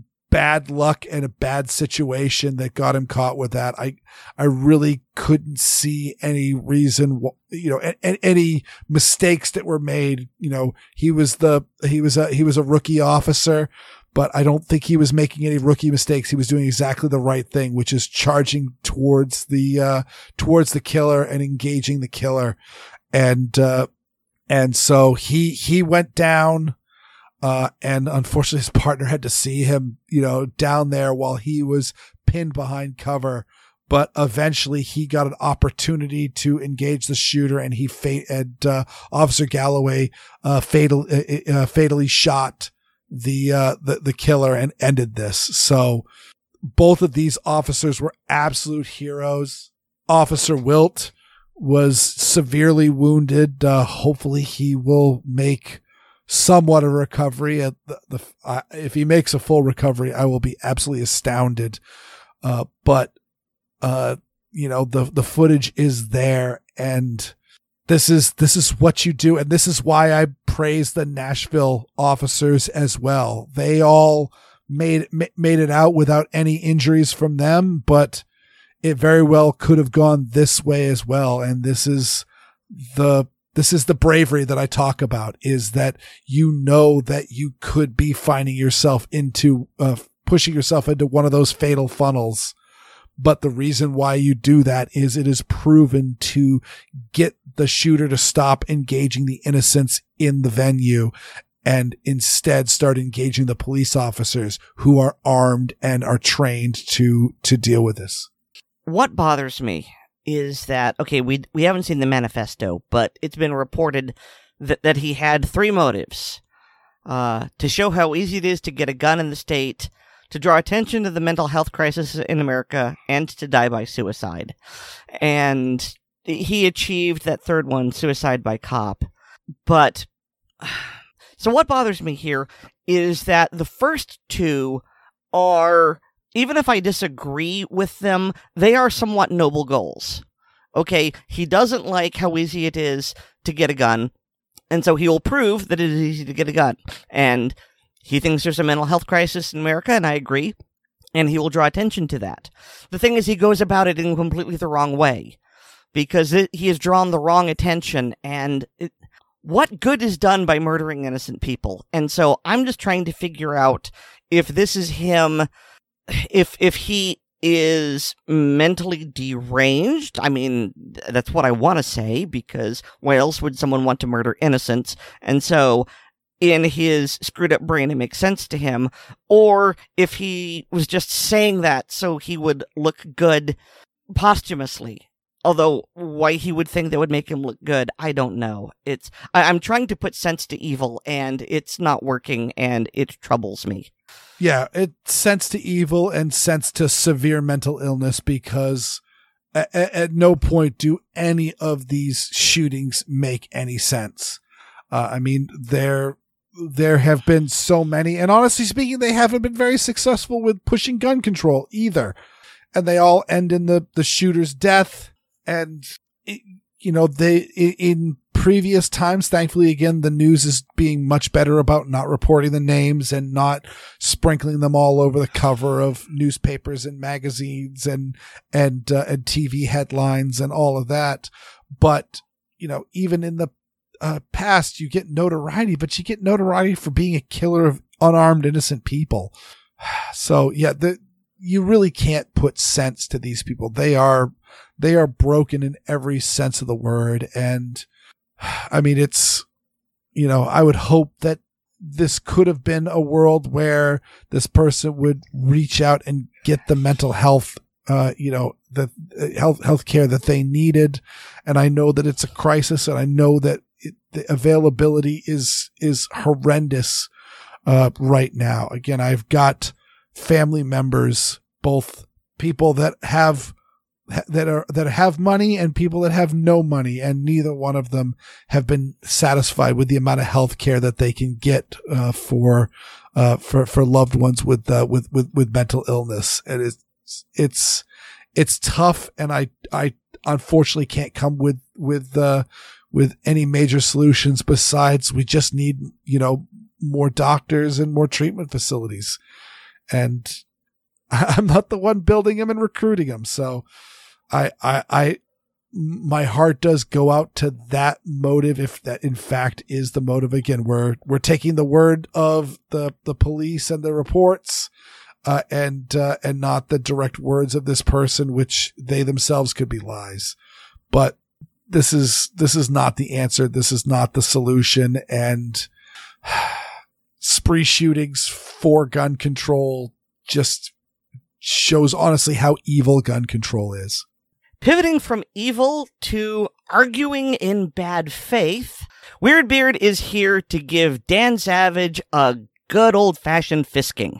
bad luck and a bad situation that got him caught with that. I, I really couldn't see any reason, you know, a, a, any mistakes that were made. You know, he was the, he was a, he was a rookie officer, but I don't think he was making any rookie mistakes. He was doing exactly the right thing, which is charging towards the, uh, towards the killer and engaging the killer. And, uh, and so he, he went down. Uh, and unfortunately his partner had to see him, you know, down there while he was pinned behind cover. But eventually he got an opportunity to engage the shooter, and he fa- and, uh, Officer Galloway, uh, fatal, uh, uh, fatally shot the, uh, the, the killer and ended this. So both of these officers were absolute heroes. Officer Wilt was severely wounded. Uh, hopefully he will make somewhat a recovery. Uh, the, the, uh, if he makes a full recovery, I will be absolutely astounded. Uh, but, uh, you know, the, the footage is there, and this is, this is what you do. And this is why I praise the Nashville officers as well. They all made, made it out without any injuries from them, but it very well could have gone this way as well. And this is the, This is the bravery that I talk about, is that you know that you could be finding yourself into, uh, pushing yourself into one of those fatal funnels. But the reason why you do that is it is proven to get the shooter to stop engaging the innocents in the venue, and instead start engaging the police officers who are armed and are trained to, to deal with this. What bothers me is that, okay, we we haven't seen the manifesto, but it's been reported that, that he had three motives. Uh, to show how easy it is to get a gun in the state, to draw attention to the mental health crisis in America, and to die by suicide. And he achieved that third one, suicide by cop. But, so what bothers me here is that the first two are, even if I disagree with them, they are somewhat noble goals. Okay, he doesn't like how easy it is to get a gun, and so he will prove that it is easy to get a gun. And he thinks there's a mental health crisis in America, and I agree, and he will draw attention to that. The thing is, he goes about it in completely the wrong way, because it, he has drawn the wrong attention, and it, what good is done by murdering innocent people? And so I'm just trying to figure out if this is him... If if he is mentally deranged, I mean, that's what I want to say, because why else would someone want to murder innocents? And so, in his screwed up brain, it makes sense to him. Or if he was just saying that so he would look good posthumously. Although, why he would think that would make him look good, I don't know. It's I, I'm trying to put sense to evil, and it's not working, and it troubles me. Yeah, it's sense to evil and sense to severe mental illness, because at, at no point do any of these shootings make any sense. Uh, I mean, there there have been so many, and honestly speaking, they haven't been very successful with pushing gun control either. And they all end in the, the shooter's death. And, it, you know, they, in previous times, thankfully, again, the news is being much better about not reporting the names and not sprinkling them all over the cover of newspapers and magazines and, and, uh, and T V headlines and all of that. But, you know, even in the uh, past, you get notoriety, but you get notoriety for being a killer of unarmed, innocent people. So, yeah, the, you really can't put sense to these people. They are, they are broken in every sense of the word. And I mean, it's, you know, I would hope that this could have been a world where this person would reach out and get the mental health, uh, you know, the health, health care that they needed. And I know that it's a crisis, and I know that it, the availability is, is horrendous, uh, right now. Again, I've got family members, both people that have, that are, that have money and people that have no money, and neither one of them have been satisfied with the amount of health care that they can get, uh, for, uh, for, for loved ones with, uh, with, with, with mental illness. And it's, it's, it's tough. And I, I unfortunately can't come with, with, uh, with any major solutions besides we just need, you know, more doctors and more treatment facilities. And I'm not the one building them and recruiting them. So I, I, I, my heart does go out to that motive. If that in fact is the motive, again, we're, we're taking the word of the, the police and the reports, uh, and, uh, and not the direct words of this person, which they themselves could be lies. But this is, this is not the answer. This is not the solution. And spree shootings for gun control just shows honestly how evil gun control is. Pivoting from evil to arguing in bad faith, Weirdbeard is here to give Dan Savage a good old-fashioned fisking.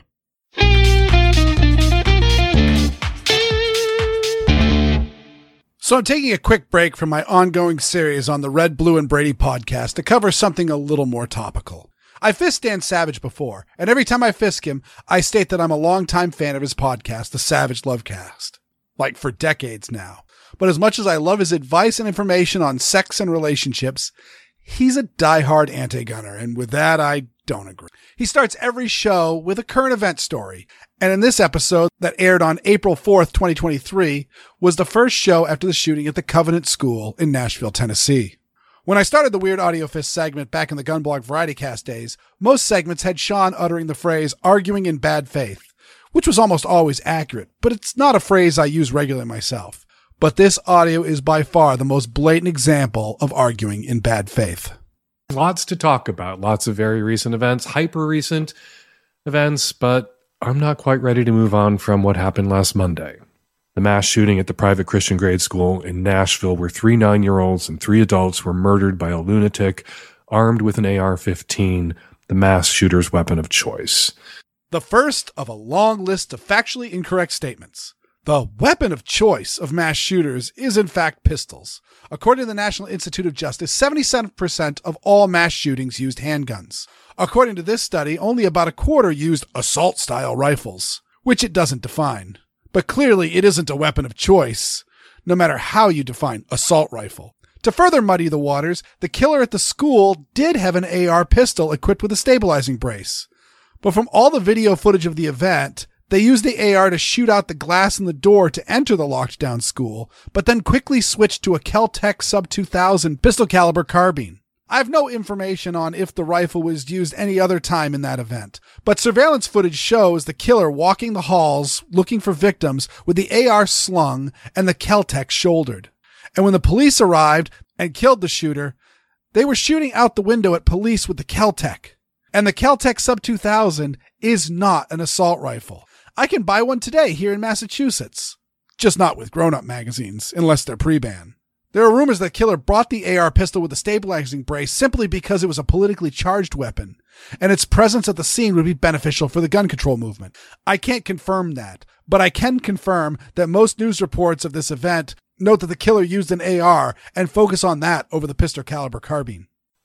So I'm taking a quick break from my ongoing series on the Red, Blue, and Brady podcast to cover something a little more topical. I fist Dan Savage before, and every time I fisk him, I state that I'm a longtime fan of his podcast, The Savage Lovecast. Like for decades now. But as much as I love his advice and information on sex and relationships, he's a diehard anti-gunner, and with that, I don't agree. He starts every show with a current event story, and in this episode that aired on April fourth, twenty twenty-three, was the first show after the shooting at the Covenant School in Nashville, Tennessee. When I started the Weird Audio Fist segment back in the Gunblog Variety Cast days, most segments had Sean uttering the phrase, arguing in bad faith, which was almost always accurate, but it's not a phrase I use regularly myself. But this audio is by far the most blatant example of arguing in bad faith. Lots to talk about, lots of very recent events, hyper recent events, but I'm not quite ready to move on from what happened last Monday. The mass shooting at the private Christian grade school in Nashville, where three nine-year-olds and three adults were murdered by a lunatic armed with an A R fifteen, the mass shooter's weapon of choice. The first of a long list of factually incorrect statements. The weapon of choice of mass shooters is in fact pistols. According to the National Institute of Justice, seventy-seven percent of all mass shootings used handguns. According to this study, only about a quarter used assault-style rifles, which it doesn't define. But clearly it isn't a weapon of choice, no matter how you define assault rifle. To further muddy the waters, the killer at the school did have an A R pistol equipped with a stabilizing brace. But from all the video footage of the event, they used the A R to shoot out the glass in the door to enter the locked down school, but then quickly switched to a Kel-Tec Sub two thousand pistol caliber carbine. I have no information on if the rifle was used any other time in that event, but surveillance footage shows the killer walking the halls looking for victims with the A R slung and the Kel-Tec shouldered. And when the police arrived and killed the shooter, they were shooting out the window at police with the Kel-Tec. And the Kel-Tec Sub two thousand is not an assault rifle. I can buy one today here in Massachusetts. Just not with grown-up magazines, unless they're pre-ban. There are rumors that killer brought the A R pistol with a stabilizing brace simply because it was a politically charged weapon, and its presence at the scene would be beneficial for the gun control movement. I can't confirm that, but I can confirm that most news reports of this event note that the killer used an A R and focus on that over the pistol caliber carbine.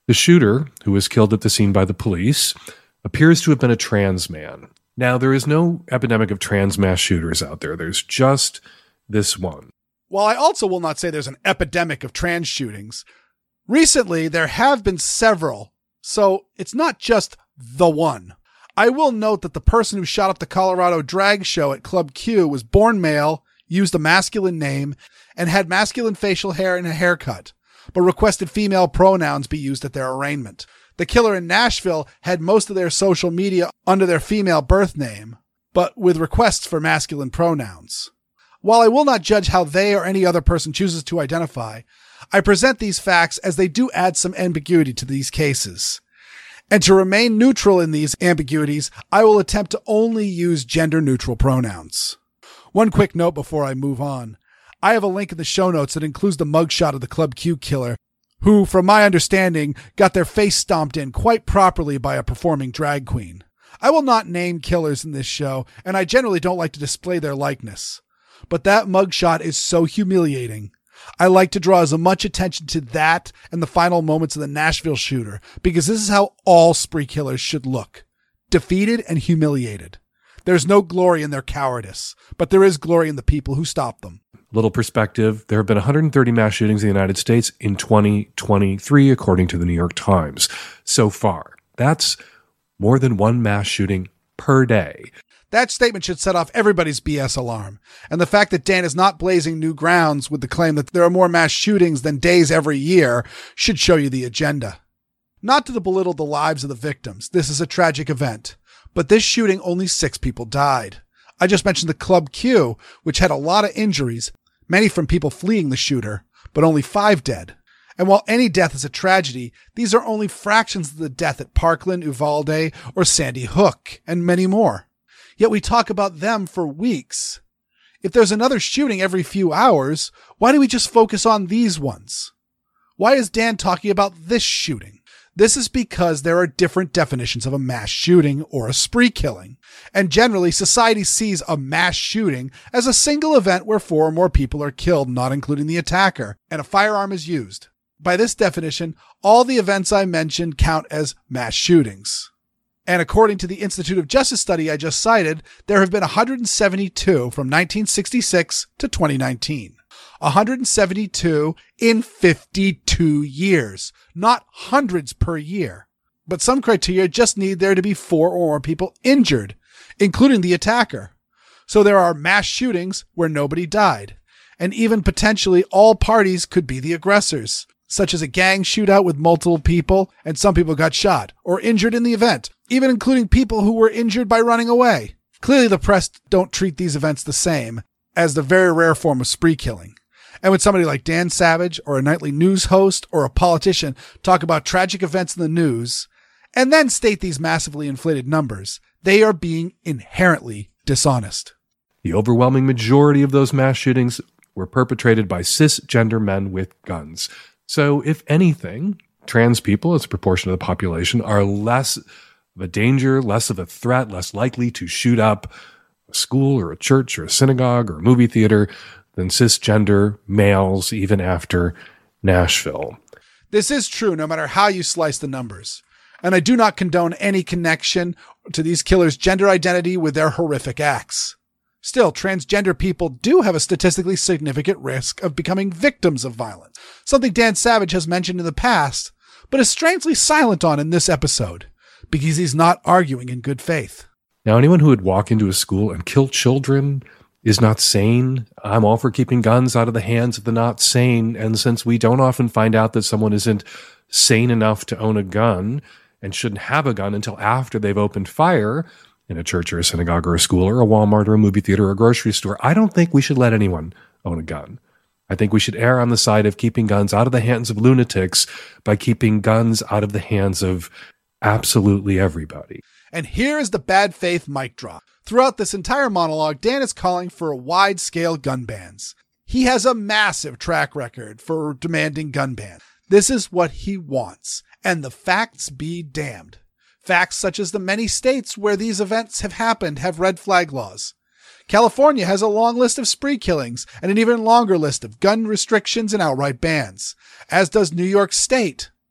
The shooter, who was killed at the scene by the police, appears to have been a trans man. Now, there is no epidemic of trans mass shooters out there. There's just this one. While I also will not say there's an epidemic of trans shootings, recently there have been several, so it's not just the one. I will note that the person who shot up the Colorado drag show at Club Q was born male, used a masculine name, and had masculine facial hair and a haircut, but requested female pronouns be used at their arraignment. The killer in Nashville had most of their social media under their female birth name, but with requests for masculine pronouns. While I will not judge how they or any other person chooses to identify, I present these facts as they do add some ambiguity to these cases. And to remain neutral in these ambiguities, I will attempt to only use gender-neutral pronouns. One quick note before I move on. I have a link in the show notes that includes the mugshot of the Club Q killer, who, from my understanding, got their face stomped in quite properly by a performing drag queen. I will not name killers in this show, and I generally don't like to display their likeness. But that mugshot is so humiliating. I like to draw as much attention to that and the final moments of the Nashville shooter, because this is how all spree killers should look. Defeated and humiliated. There's no glory in their cowardice, but there is glory in the people who stop them. Little perspective, there have been one hundred thirty mass shootings in the United States in twenty twenty-three, according to the New York Times. So far, that's more than one mass shooting per day. That statement should set off everybody's B S alarm. And the fact that Dan is not blazing new grounds with the claim that there are more mass shootings than days every year should show you the agenda. Not to belittle the lives of the victims. This is a tragic event. But this shooting, only six people died. I just mentioned the Club Q, which had a lot of injuries, many from people fleeing the shooter, but only five dead. And while any death is a tragedy, these are only fractions of the death at Parkland, Uvalde, or Sandy Hook, and many more. Yet we talk about them for weeks. If there's another shooting every few hours, why do we just focus on these ones? Why is Dan talking about this shooting? This is because there are different definitions of a mass shooting or a spree killing. And generally, society sees a mass shooting as a single event where four or more people are killed, not including the attacker, and a firearm is used. By this definition, all the events I mentioned count as mass shootings. And according to the Institute of Justice study I just cited, there have been one hundred seventy-two from nineteen sixty-six to twenty nineteen. one hundred seventy-two in fifty-two years, not hundreds per year. But some criteria just need there to be four or more people injured, including the attacker. So there are mass shootings where nobody died, and even potentially all parties could be the aggressors, such as a gang shootout with multiple people and some people got shot or injured in the event, even including people who were injured by running away. Clearly the press don't treat these events the same as the very rare form of spree killing. And when somebody like Dan Savage or a nightly news host or a politician talk about tragic events in the news and then state these massively inflated numbers, they are being inherently dishonest. The overwhelming majority of those mass shootings were perpetrated by cisgender men with guns. So if anything, trans people as a proportion of the population are less of a danger, less of a threat, less likely to shoot up a school or a church or a synagogue or a movie theater than cisgender males even after Nashville. This is true no matter how you slice the numbers. And I do not condone any connection to these killers' gender identity with their horrific acts. Still, transgender people do have a statistically significant risk of becoming victims of violence, something Dan Savage has mentioned in the past, but is strangely silent on in this episode, because he's not arguing in good faith. Now, anyone who would walk into a school and kill children is not sane. I'm all for keeping guns out of the hands of the not sane, and since we don't often find out that someone isn't sane enough to own a gun and shouldn't have a gun until after they've opened fire in a church or a synagogue or a school or a Walmart or a movie theater or a grocery store, I don't think we should let anyone own a gun. I think we should err on the side of keeping guns out of the hands of lunatics by keeping guns out of the hands of absolutely everybody. And here is the bad faith mic drop. Throughout this entire monologue, Dan is calling for wide-scale gun bans. He has a massive track record for demanding gun bans. This is what he wants, and the facts be damned. Facts such as the many states where these events have happened have red flag laws. California has a long list of spree killings and an even longer list of gun restrictions and outright bans, as does New York State.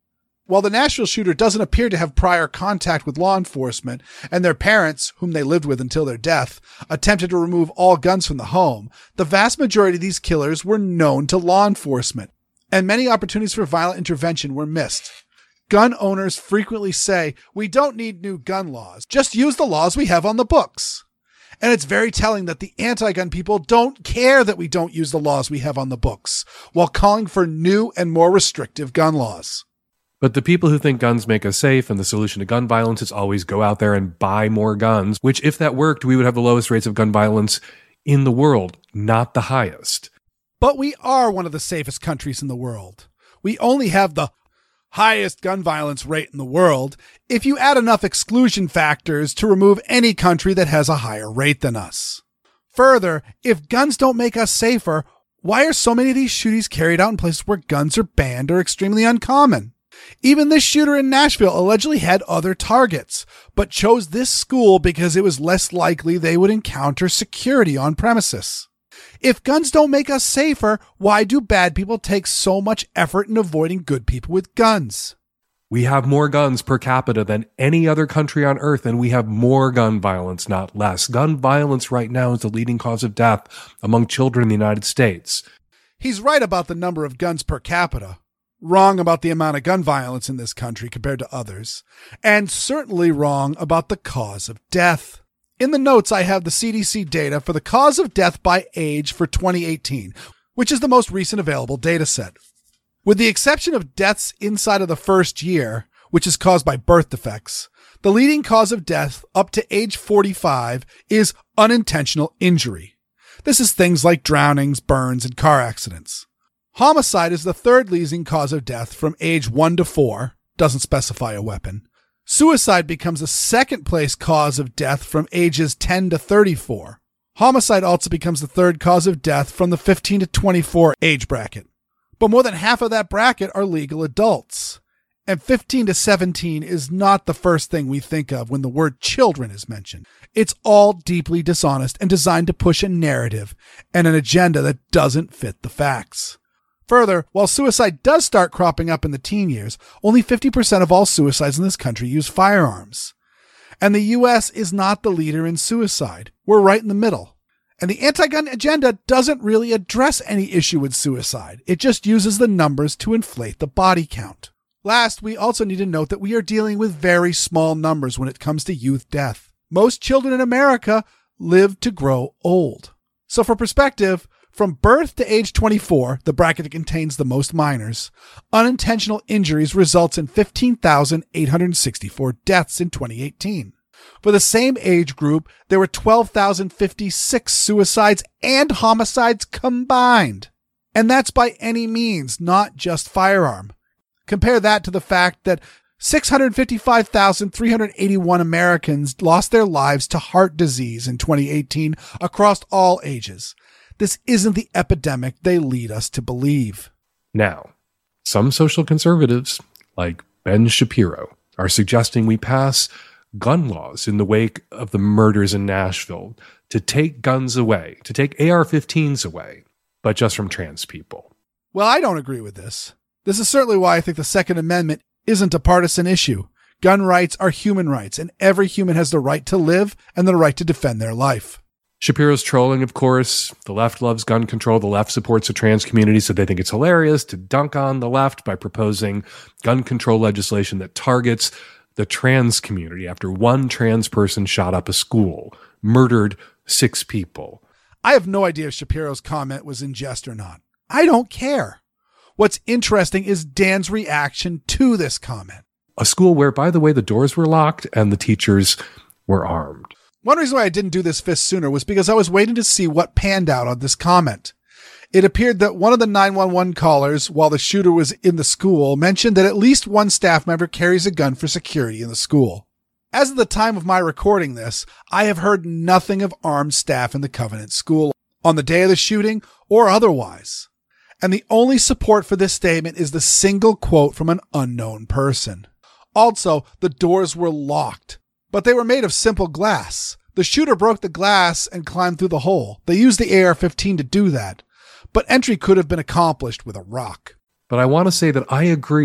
While the Nashville shooter doesn't appear to have prior contact with law enforcement, and their parents, whom they lived with until their death, attempted to remove all guns from the home, the vast majority of these killers were known to law enforcement, and many opportunities for violent intervention were missed. Gun owners frequently say, "We don't need new gun laws. Just use the laws we have on the books." And it's very telling that the anti-gun people don't care that we don't use the laws we have on the books, while calling for new and more restrictive gun laws. But the people who think guns make us safe and the solution to gun violence is always go out there and buy more guns, which if that worked, we would have the lowest rates of gun violence in the world, not the highest. But we are one of the safest countries in the world. We only have the highest gun violence rate in the world if you add enough exclusion factors to remove any country that has a higher rate than us. Further, if guns don't make us safer, why are so many of these shootings carried out in places where guns are banned or extremely uncommon? Even this shooter in Nashville allegedly had other targets, but chose this school because it was less likely they would encounter security on premises. If guns don't make us safer, why do bad people take so much effort in avoiding good people with guns? We have more guns per capita than any other country on earth, and we have more gun violence, not less. Gun violence right now is the leading cause of death among children in the United States. He's right about the number of guns per capita. Wrong about the amount of gun violence in this country compared to others, and certainly wrong about the cause of death. In the notes, I have the C D C data for the cause of death by age for twenty eighteen, which is the most recent available data set. With the exception of deaths inside of the first year, which is caused by birth defects, the leading cause of death up to age forty-five is unintentional injury. This is things like drownings, burns, and car accidents. Homicide is the third leading cause of death from age one to four, doesn't specify a weapon. Suicide becomes the second place cause of death from ages ten to thirty-four. Homicide also becomes the third cause of death from the fifteen to twenty-four age bracket. But more than half of that bracket are legal adults. And fifteen to seventeen is not the first thing we think of when the word children is mentioned. It's all deeply dishonest and designed to push a narrative and an agenda that doesn't fit the facts. Further, while suicide does start cropping up in the teen years, only fifty percent of all suicides in this country use firearms. And the U S is not the leader in suicide. We're right in the middle. And the anti-gun agenda doesn't really address any issue with suicide. It just uses the numbers to inflate the body count. Last, we also need to note that we are dealing with very small numbers when it comes to youth death. Most children in America live to grow old. So for perspective, from birth to age twenty-four, the bracket that contains the most minors, unintentional injuries results in fifteen thousand eight hundred sixty-four deaths in twenty eighteen. For the same age group, there were twelve thousand fifty-six suicides and homicides combined. And that's by any means, not just firearm. Compare that to the fact that six hundred fifty-five thousand three hundred eighty-one Americans lost their lives to heart disease in twenty eighteen across all ages. This isn't the epidemic they lead us to believe. Now, some social conservatives, like Ben Shapiro, are suggesting we pass gun laws in the wake of the murders in Nashville to take guns away, to take A R fifteens away, but just from trans people. Well, I don't agree with this. This is certainly why I think the Second Amendment isn't a partisan issue. Gun rights are human rights, and every human has the right to live and the right to defend their life. Shapiro's trolling, of course. The left loves gun control. The left supports the trans community, so they think it's hilarious to dunk on the left by proposing gun control legislation that targets the trans community after one trans person shot up a school, murdered six people. I have no idea if Shapiro's comment was in jest or not. I don't care. What's interesting is Dan's reaction to this comment. A school where, by the way, the doors were locked and the teachers were armed. One reason why I didn't do this fist sooner was because I was waiting to see what panned out on this comment. It appeared that one of the nine one one callers, while the shooter was in the school, mentioned that at least one staff member carries a gun for security in the school. As of the time of my recording this, I have heard nothing of armed staff in the Covenant School on the day of the shooting or otherwise. And the only support for this statement is the single quote from an unknown person. Also, the doors were locked, but they were made of simple glass. The shooter broke the glass and climbed through the hole. They used the A R fifteen to do that, but entry could have been accomplished with a rock. But I want to say that I agree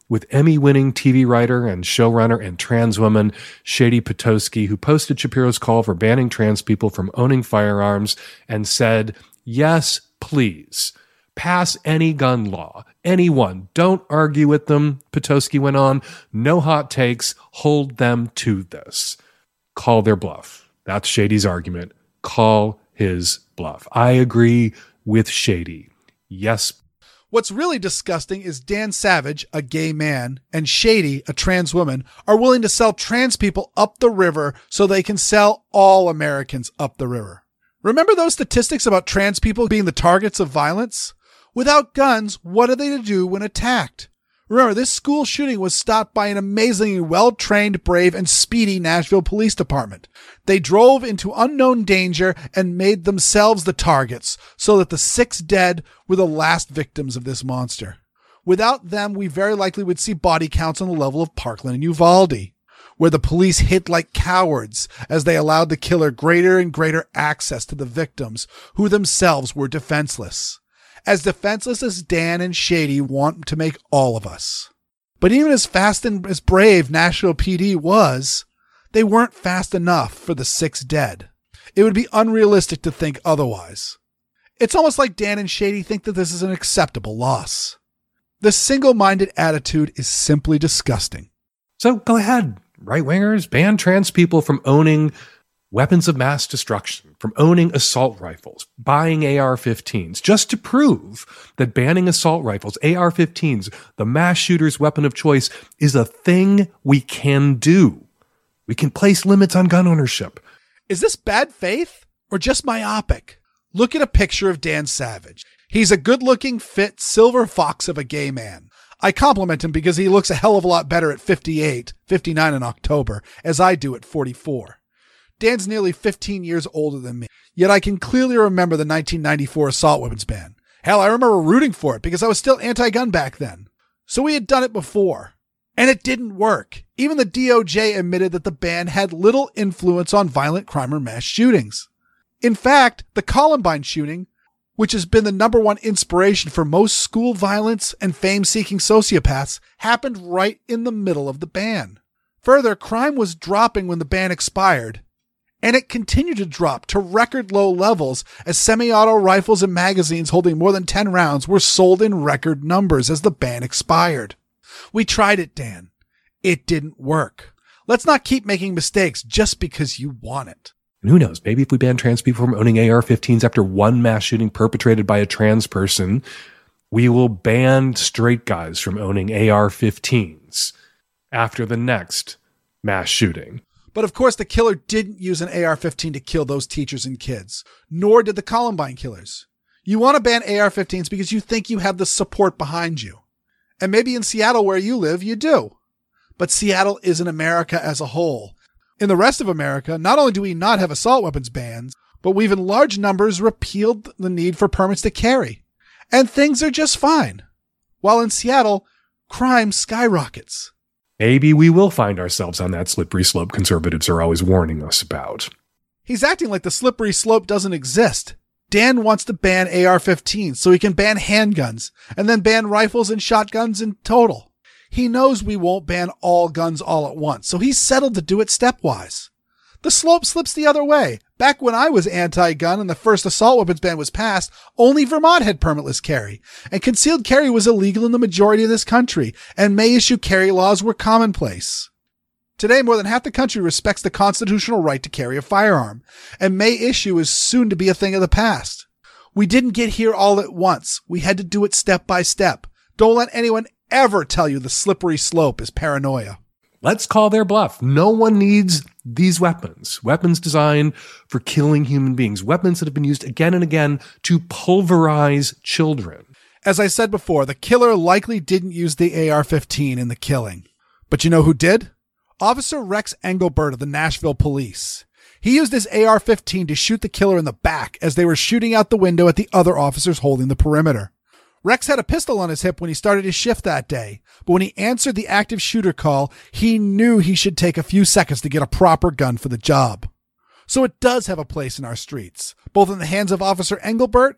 with Emmy-winning T V writer and showrunner and trans woman Shady Petosky, who posted Shapiro's call for banning trans people from owning firearms and said, yes, please, pass any gun law. Anyone. Don't argue with them, Petosky went on. No hot takes. Hold them to this. Call their bluff. That's Shady's argument. Call his bluff. I agree with Shady. Yes. What's really disgusting is Dan Savage, a gay man, and Shady, a trans woman, are willing to sell trans people up the river so they can sell all Americans up the river. Remember those statistics about trans people being the targets of violence? Without guns, what are they to do when attacked? Remember, this school shooting was stopped by an amazingly well-trained, brave, and speedy Nashville Police Department. They drove into unknown danger and made themselves the targets so that the six dead were the last victims of this monster. Without them, we very likely would see body counts on the level of Parkland and Uvalde, where the police hid like cowards as they allowed the killer greater and greater access to the victims who themselves were defenseless. As defenseless as Dan and Shady want to make all of us. But even as fast and as brave Nashville P D was, they weren't fast enough for the six dead. It would be unrealistic to think otherwise. It's almost like Dan and Shady think that this is an acceptable loss. This single-minded attitude is simply disgusting. So go ahead, right-wingers, ban trans people from owning weapons of mass destruction, from owning assault rifles, buying A R fifteens, just to prove that banning assault rifles, A R fifteens, the mass shooter's weapon of choice, is a thing we can do. We can place limits on gun ownership. Is this bad faith or just myopic? Look at a picture of Dan Savage. He's a good-looking, fit, silver fox of a gay man. I compliment him because he looks a hell of a lot better at fifty-eight, fifty-nine in October, as I do at forty-four. Dan's nearly fifteen years older than me, yet I can clearly remember the nineteen ninety-four assault weapons ban. Hell, I remember rooting for it because I was still anti-gun back then. So we had done it before, and it didn't work. Even the D O J admitted that the ban had little influence on violent crime or mass shootings. In fact, the Columbine shooting, which has been the number one inspiration for most school violence and fame-seeking sociopaths, happened right in the middle of the ban. Further, crime was dropping when the ban expired, and it continued to drop to record low levels as semi-auto rifles and magazines holding more than ten rounds were sold in record numbers as the ban expired. We tried it, Dan. It didn't work. Let's not keep making mistakes just because you want it. And who knows, maybe if we ban trans people from owning A R fifteens after one mass shooting perpetrated by a trans person, we will ban straight guys from owning A R fifteens after the next mass shooting. But of course, the killer didn't use an A R fifteen to kill those teachers and kids, nor did the Columbine killers. You want to ban A R fifteens because you think you have the support behind you. And maybe in Seattle where you live, you do. But Seattle isn't America as a whole. In the rest of America, not only do we not have assault weapons bans, but we've in large numbers repealed the need for permits to carry. And things are just fine. While in Seattle, crime skyrockets. Maybe we will find ourselves on that slippery slope conservatives are always warning us about. He's acting like the slippery slope doesn't exist. Dan wants to ban A R fifteens so he can ban handguns and then ban rifles and shotguns in total. He knows we won't ban all guns all at once, so he's settled to do it stepwise. The slope slips the other way. Back when I was anti-gun and the first assault weapons ban was passed, only Vermont had permitless carry, and concealed carry was illegal in the majority of this country, and may-issue carry laws were commonplace. Today, more than half the country respects the constitutional right to carry a firearm, and may-issue is soon to be a thing of the past. We didn't get here all at once. We had to do it step by step. Don't let anyone ever tell you the slippery slope is paranoia. Let's call their bluff. No one needs these weapons. Weapons designed for killing human beings. Weapons that have been used again and again to pulverize children. As I said before, the killer likely didn't use the A R fifteen in the killing. But you know who did? Officer Rex Engelbert of the Nashville Police. He used his A R fifteen to shoot the killer in the back as they were shooting out the window at the other officers holding the perimeter. Rex had a pistol on his hip when he started his shift that day, but when he answered the active shooter call, he knew he should take a few seconds to get a proper gun for the job. So it does have a place in our streets, both in the hands of Officer Engelbert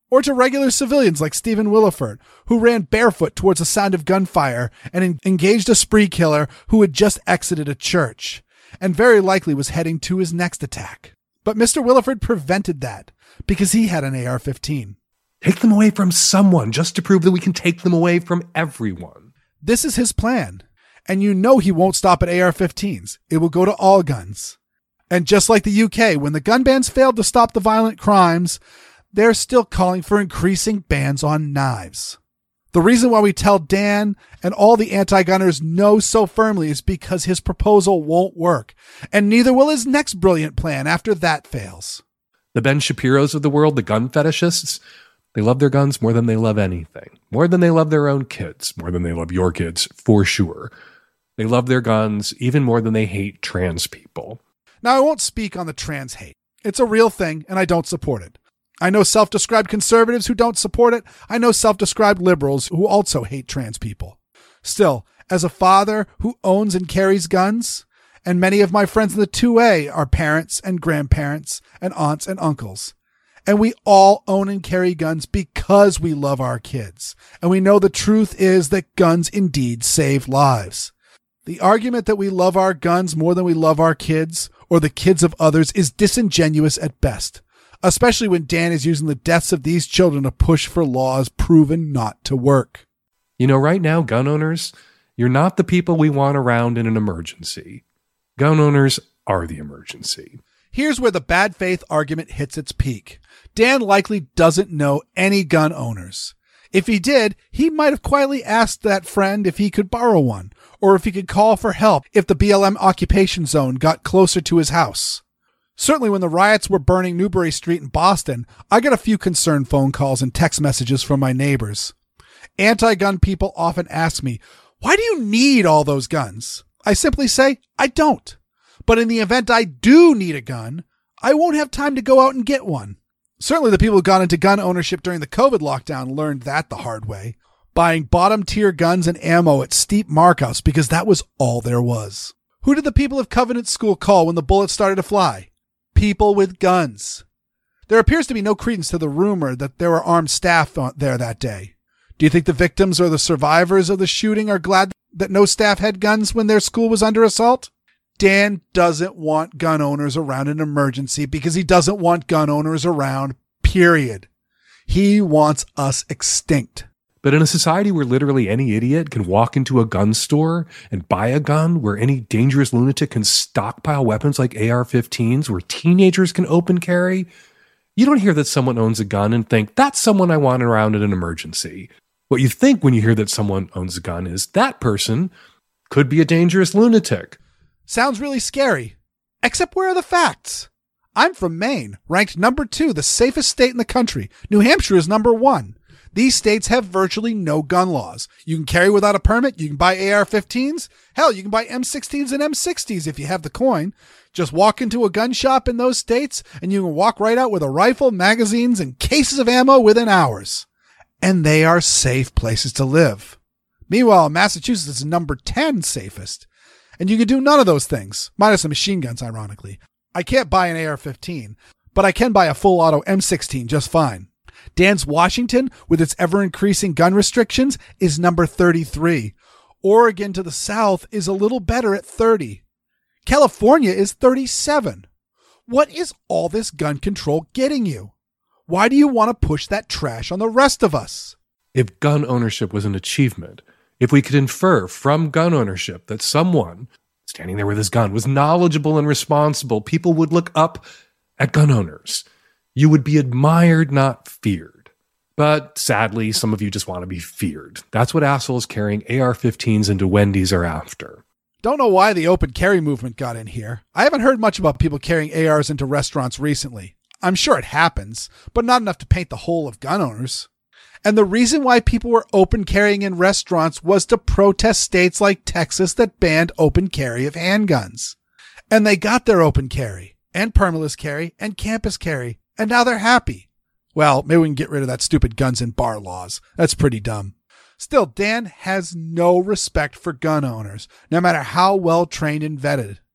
Or to regular civilians like Stephen Williford, who ran barefoot towards the sound of gunfire and en- engaged a spree killer who had just exited a church, and very likely was heading to his next attack. But Mister Williford prevented that, because he had an A R fifteen. Take them away from someone just to prove that we can take them away from everyone. This is his plan. And you know he won't stop at A R fifteens. It will go to all guns. And just like the U K, when the gun bans failed to stop the violent crimes, they're still calling for increasing bans on knives. The reason why we tell Dan and all the anti-gunners no so firmly is because his proposal won't work, and neither will his next brilliant plan after that fails. The Ben Shapiros of the world, the gun fetishists, they love their guns more than they love anything. More than they love their own kids. More than they love your kids, for sure. They love their guns even more than they hate trans people. Now, I won't speak on the trans hate. It's a real thing, and I don't support it. I know self-described conservatives who don't support it. I know self-described liberals who also hate trans people. Still, as a father who owns and carries guns, and many of my friends in the two A are parents and grandparents and aunts and uncles, and we all own and carry guns because we love our kids, and we know the truth is that guns indeed save lives. The argument that we love our guns more than we love our kids, or the kids of others, is disingenuous at best. Especially when Dan is using the deaths of these children to push for laws proven not to work. You know, right now, gun owners, you're not the people we want around in an emergency. Gun owners are the emergency. Here's where the bad faith argument hits its peak. Dan likely doesn't know any gun owners. If he did, he might have quietly asked that friend if he could borrow one, or if he could call for help if the B L M occupation zone got closer to his house. Certainly when the riots were burning Newbury Street in Boston, I got a few concerned phone calls and text messages from my neighbors. Anti-gun people often ask me, why do you need all those guns? I simply say, I don't. But in the event I do need a gun, I won't have time to go out and get one. Certainly the people who got into gun ownership during the COVID lockdown learned that the hard way, buying bottom-tier guns and ammo at steep markups because that was all there was. Who did the people of Covenant School call when the bullets started to fly? People with guns. There appears to be no credence to the rumor that there were armed staff there that day. Do you think the victims or the survivors of the shooting are glad that no staff had guns when their school was under assault? Dan doesn't want gun owners around in an emergency because he doesn't want gun owners around, period. He wants us extinct. But in a society where literally any idiot can walk into a gun store and buy a gun, where any dangerous lunatic can stockpile weapons like A R fifteens, where teenagers can open carry, you don't hear that someone owns a gun and think, that's someone I want around in an emergency. What you think when you hear that someone owns a gun is that person could be a dangerous lunatic. Sounds really scary. Except where are the facts? I'm from Maine, ranked number two, the safest state in the country. New Hampshire is number one. These states have virtually no gun laws. You can carry without a permit. You can buy A R fifteens. Hell, you can buy M sixteens and M sixties if you have the coin. Just walk into a gun shop in those states and you can walk right out with a rifle, magazines, and cases of ammo within hours. And they are safe places to live. Meanwhile, Massachusetts is number ten safest. And you can do none of those things, minus the machine guns, ironically. I can't buy an A R fifteen, but I can buy a full auto M sixteen just fine. Dan's Washington, with its ever-increasing gun restrictions, is number thirty-three. Oregon to the south is a little better at thirty. California is thirty-seven. What is all this gun control getting you? Why do you want to push that trash on the rest of us? If gun ownership was an achievement, if we could infer from gun ownership that someone standing there with his gun was knowledgeable and responsible, people would look up at gun owners. You would be admired, not feared. But sadly, some of you just want to be feared. That's what assholes carrying A R fifteens into Wendy's are after. Don't know why the open carry movement got in here. I haven't heard much about people carrying A Rs into restaurants recently. I'm sure it happens, but not enough to paint the whole of gun owners. And the reason why people were open carrying in restaurants was to protest states like Texas that banned open carry of handguns. And they got their open carry, and permitless carry, and campus carry. And now they're happy. Well, maybe we can get rid of that stupid guns in bar laws. That's pretty dumb. Still, Dan has no respect for gun owners, no matter how well trained and vetted.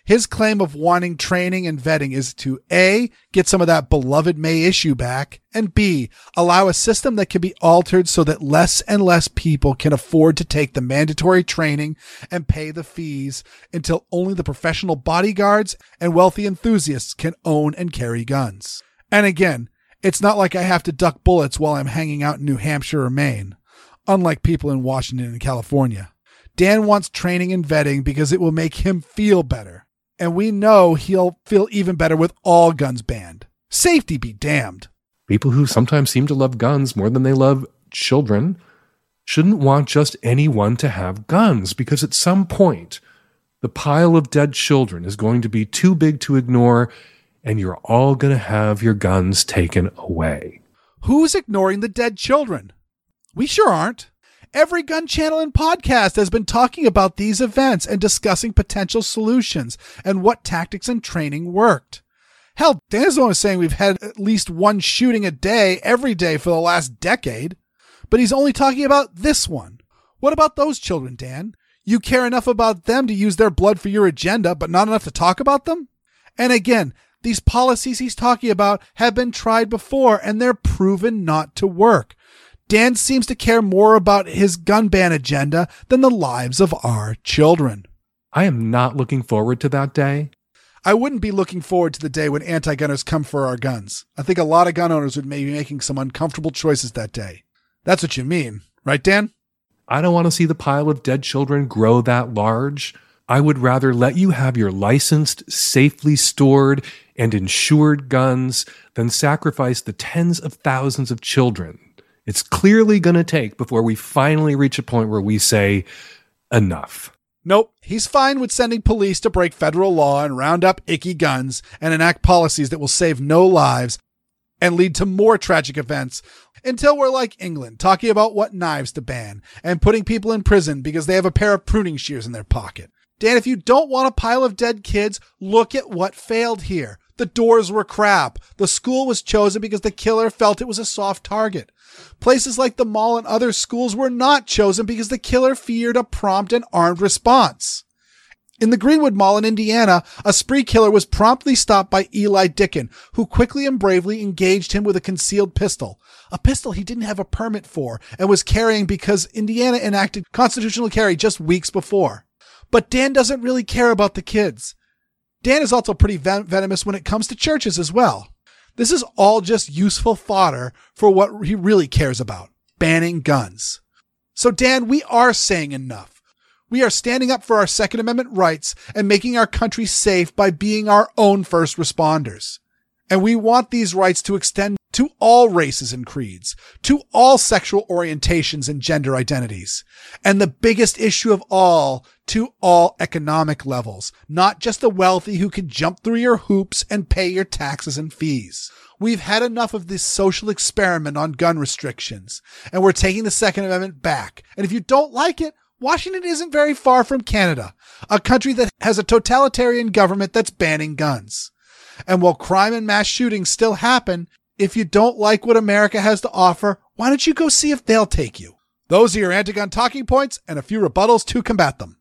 His claim of wanting training and vetting is to A, get some of that beloved May issue back, and B, allow a system that can be altered so that less and less people can afford to take the mandatory training and pay the fees until only the professional bodyguards and wealthy enthusiasts can own and carry guns. And again, it's not like I have to duck bullets while I'm hanging out in New Hampshire or Maine, unlike people in Washington and California. Dan wants training and vetting because it will make him feel better. And we know he'll feel even better with all guns banned. Safety be damned. People who sometimes seem to love guns more than they love children shouldn't want just anyone to have guns, because at some point, the pile of dead children is going to be too big to ignore, and you're all going to have your guns taken away. Who's ignoring the dead children? We sure aren't. Every gun channel and podcast has been talking about these events and discussing potential solutions and what tactics and training worked. Hell, Dan's the one who's saying we've had at least one shooting a day every day for the last decade. But he's only talking about this one. What about those children, Dan? You care enough about them to use their blood for your agenda, but not enough to talk about them? And again, these policies he's talking about have been tried before, and they're proven not to work. Dan seems to care more about his gun ban agenda than the lives of our children. I am not looking forward to that day. I wouldn't be looking forward to the day when anti-gunners come for our guns. I think a lot of gun owners would be making some uncomfortable choices that day. That's what you mean, right, Dan? I don't want to see the pile of dead children grow that large. I would rather let you have your licensed, safely stored, and insured guns than sacrifice the tens of thousands of children it's clearly going to take before we finally reach a point where we say, enough. Nope, he's fine with sending police to break federal law and round up icky guns and enact policies that will save no lives and lead to more tragic events until we're like England, talking about what knives to ban and putting people in prison because they have a pair of pruning shears in their pocket. Dan, if you don't want a pile of dead kids, look at what failed here. The doors were crap. The school was chosen because the killer felt it was a soft target. Places like the mall and other schools were not chosen because the killer feared a prompt and armed response. In the Greenwood Mall in Indiana, a spree killer was promptly stopped by Eli Dicken, who quickly and bravely engaged him with a concealed pistol. A pistol he didn't have a permit for and was carrying because Indiana enacted constitutional carry just weeks before. But Dan doesn't really care about the kids. Dan is also pretty ven- venomous when it comes to churches as well. This is all just useful fodder for what he really cares about, banning guns. So Dan, we are saying enough. We are standing up for our Second Amendment rights and making our country safe by being our own first responders. And we want these rights to extend to all races and creeds, to all sexual orientations and gender identities. And the biggest issue of all, to all economic levels, not just the wealthy who can jump through your hoops and pay your taxes and fees. We've had enough of this social experiment on gun restrictions, and we're taking the Second Amendment back. And if you don't like it, Washington isn't very far from Canada, a country that has a totalitarian government that's banning guns. And while crime and mass shootings still happen, if you don't like what America has to offer, why don't you go see if they'll take you? Those are your anti-gun talking points and a few rebuttals to combat them.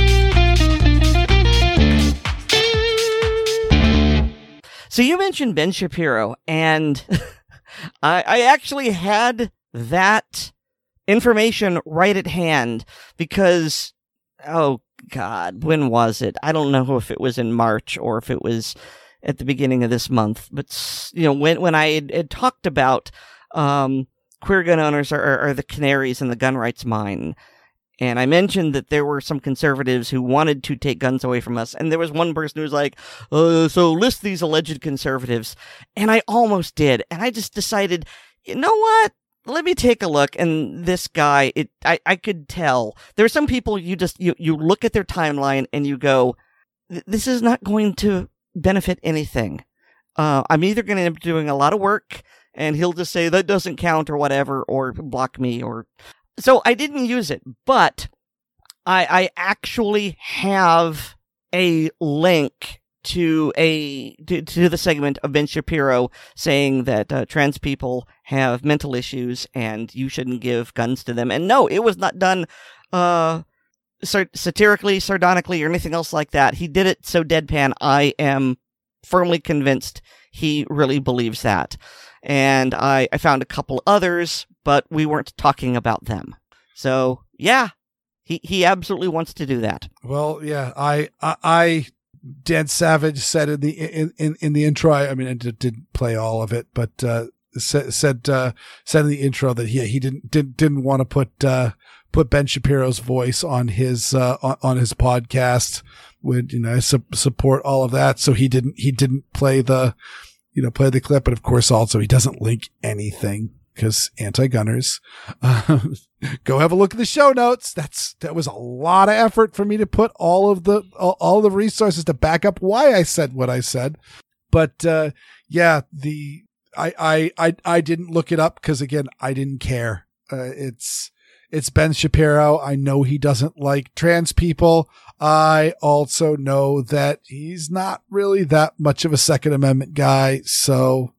So you mentioned Ben Shapiro, and I, I actually had that information right at hand because, oh God, when was it? I don't know if it was in March or if it was at the beginning of this month. But, you know, when, when I had, had talked about um, queer gun owners are, are, are the canaries in the gun rights mine, and I mentioned that there were some conservatives who wanted to take guns away from us. And there was one person who was like, uh, so list these alleged conservatives. And I almost did. And I just decided, you know what? Let me take a look. And this guy, it, I, I could tell. There are some people you just, you, you look at their timeline and you go, this is not going to benefit anything. Uh, I'm either going to end up doing a lot of work and he'll just say that doesn't count or whatever, or block me or... So I didn't use it, but I, I actually have a link to a to, to the segment of Ben Shapiro saying that uh, trans people have mental issues and you shouldn't give guns to them. And no, it was not done uh, sar- satirically, sardonically, or anything else like that. He did it so deadpan. I am firmly convinced he really believes that. And I, I found a couple others, but we weren't talking about them. So, yeah, he, he absolutely wants to do that. Well, yeah, I, I, I Dan Savage said in the in, in, in the intro, I mean, I did, didn't play all of it, but uh, said said, uh, said in the intro that he he didn't didn't didn't want to put uh, put Ben Shapiro's voice on his uh, on, on his podcast. Would you know su- support all of that? So he didn't he didn't play the you know play the clip, but of course also he doesn't link anything. Because anti-gunners, uh, go have a look at the show notes. That's that was a lot of effort for me to put all of the all, all the resources to back up why I said what I said. But uh, yeah, the I I I I didn't look it up because again I didn't care. Uh, it's it's Ben Shapiro. I know he doesn't like trans people. I also know that he's not really that much of a Second Amendment guy. So.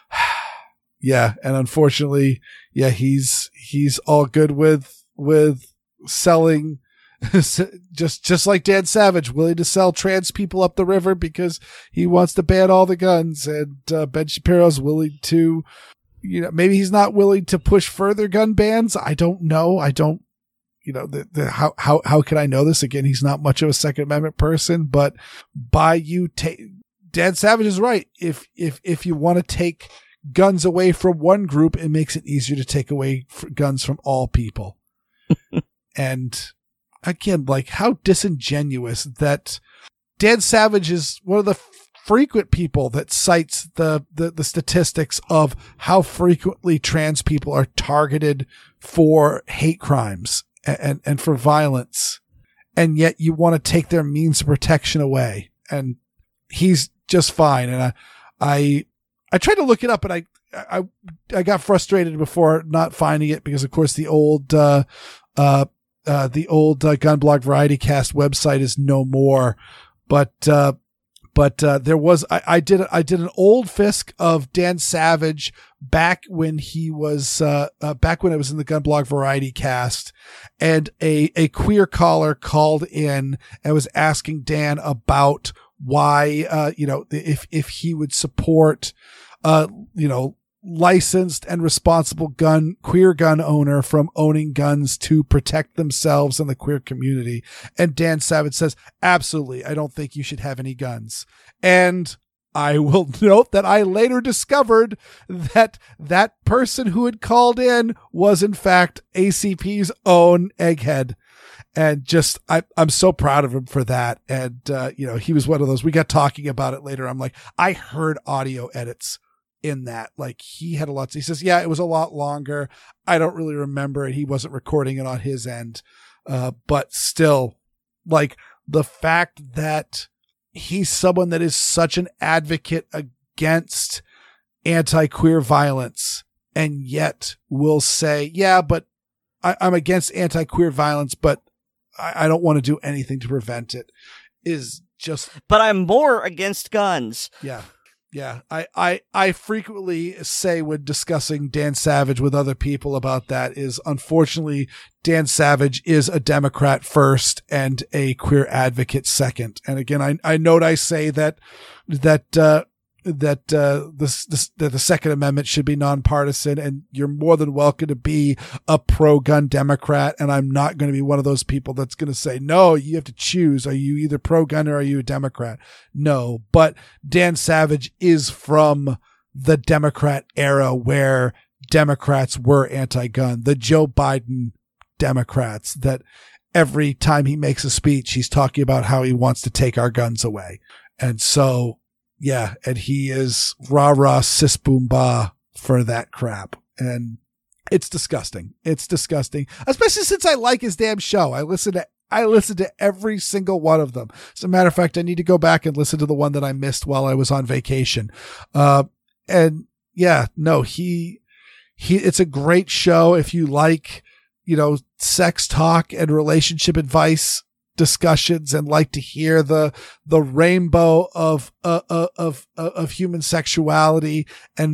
Yeah, and unfortunately, yeah, he's he's all good with with selling, just just like Dan Savage, willing to sell trans people up the river because he wants to ban all the guns, and uh, Ben Shapiro's willing to, you know, maybe he's not willing to push further gun bans. I don't know. I don't, you know, the, the how how how can I know this? Again, he's not much of a Second Amendment person, but by you take, Dan Savage is right. If if if you want to take guns away from one group, it makes it easier to take away f- guns from all people. And again, like how disingenuous that Dan Savage is one of the f- frequent people that cites the, the, the statistics of how frequently trans people are targeted for hate crimes and, and, and for violence. And yet you want to take their means of protection away. And he's just fine. And I, I, I tried to look it up, and I, I, I got frustrated before not finding it because, of course, the old, uh, uh, uh, the old uh, Gun Blog Variety Cast website is no more. But, uh, but uh, there was, I, I did, I did an old Fisk of Dan Savage back when he was, uh, uh back when it was in the Gun Blog Variety Cast, and a a queer caller called in and was asking Dan about why, uh, you know, if, if he would support, uh, you know, licensed and responsible gun, queer gun owner from owning guns to protect themselves and the queer community. And Dan Savage says, absolutely. I don't think you should have any guns. And I will note that I later discovered that that person who had called in was in fact A C P's own Egghead. And just, I, I'm so proud of him for that. And, uh, you know, he was one of those, we got talking about it later. I'm like, I heard audio edits in that. Like he had a lot. To, he says, yeah, it was a lot longer. I don't really remember it. He wasn't recording it on his end. Uh, but still, like the fact that he's someone that is such an advocate against anti-queer violence and yet will say, yeah, but I, I'm against anti-queer violence, but I don't want to do anything to prevent it, is just. But I'm more against guns. Yeah. Yeah. I, I, I frequently say when discussing Dan Savage with other people about that is, unfortunately, Dan Savage is a Democrat first and a queer advocate second. And again, I, I note I say that, that, uh, that uh this, this that the Second Amendment should be nonpartisan, and you're more than welcome to be a pro-gun Democrat, and I'm not going to be one of those people that's going to say, no, you have to choose. Are you either pro-gun or are you a Democrat? No, but Dan Savage is from the Democrat era where Democrats were anti-gun, the Joe Biden Democrats, that every time he makes a speech, he's talking about how he wants to take our guns away. And so yeah, and he is rah-rah cis boom bah for that crap. And it's disgusting. It's disgusting, especially since I like his damn show. I listen to I listen to every single one of them. As a matter of fact, I need to go back and listen to the one that I missed while I was on vacation. Uh, and yeah, no, he he. It's a great show if you like, you know, sex talk and relationship advice discussions and like to hear the the rainbow of uh, uh, of uh, of human sexuality and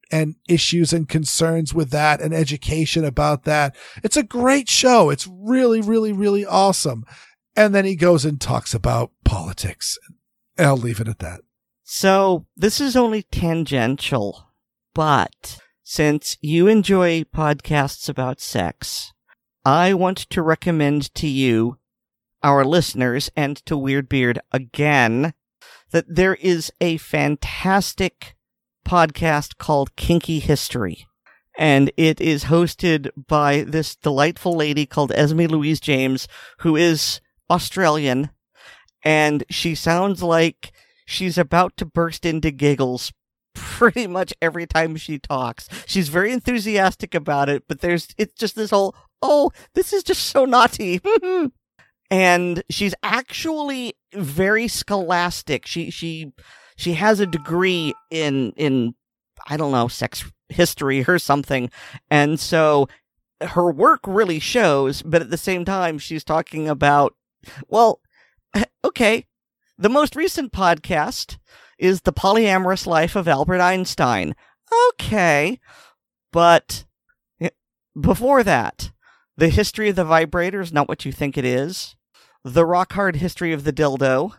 and issues and concerns with that and education about that. It's a great show. It's really, really, really awesome. And then he goes and talks about politics. And I'll leave it at that. So this is only tangential, but since you enjoy podcasts about sex, I want to recommend to you, our listeners, and to Weirdbeard again, that there is a fantastic podcast called Kinky History. And it is hosted by this delightful lady called Esme Louise James, who is Australian, and she sounds like she's about to burst into giggles pretty much every time she talks. She's very enthusiastic about it, but there's it's just this whole, oh, this is just so naughty. And she's actually very scholastic. She she she has a degree in in I don't know, sex history or something. And so her work really shows, but at the same time she's talking about, well, okay, the most recent podcast is The Polyamorous Life of Albert Einstein. Okay, but before that, The History of the Vibrator is Not What You Think It Is. The Rock Hard History of the Dildo.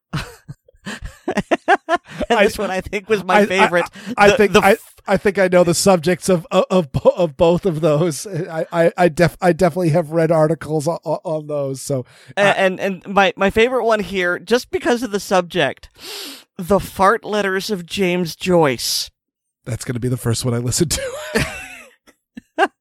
And this I, one I think was my I, favorite. I, I, the, think the, I, I think I know the subjects of of of, of both of those. I I I, def, I definitely have read articles on, on those. So and, and and my my favorite one here, just because of the subject, The Fart Letters of James Joyce. That's going to be the first one I listen to.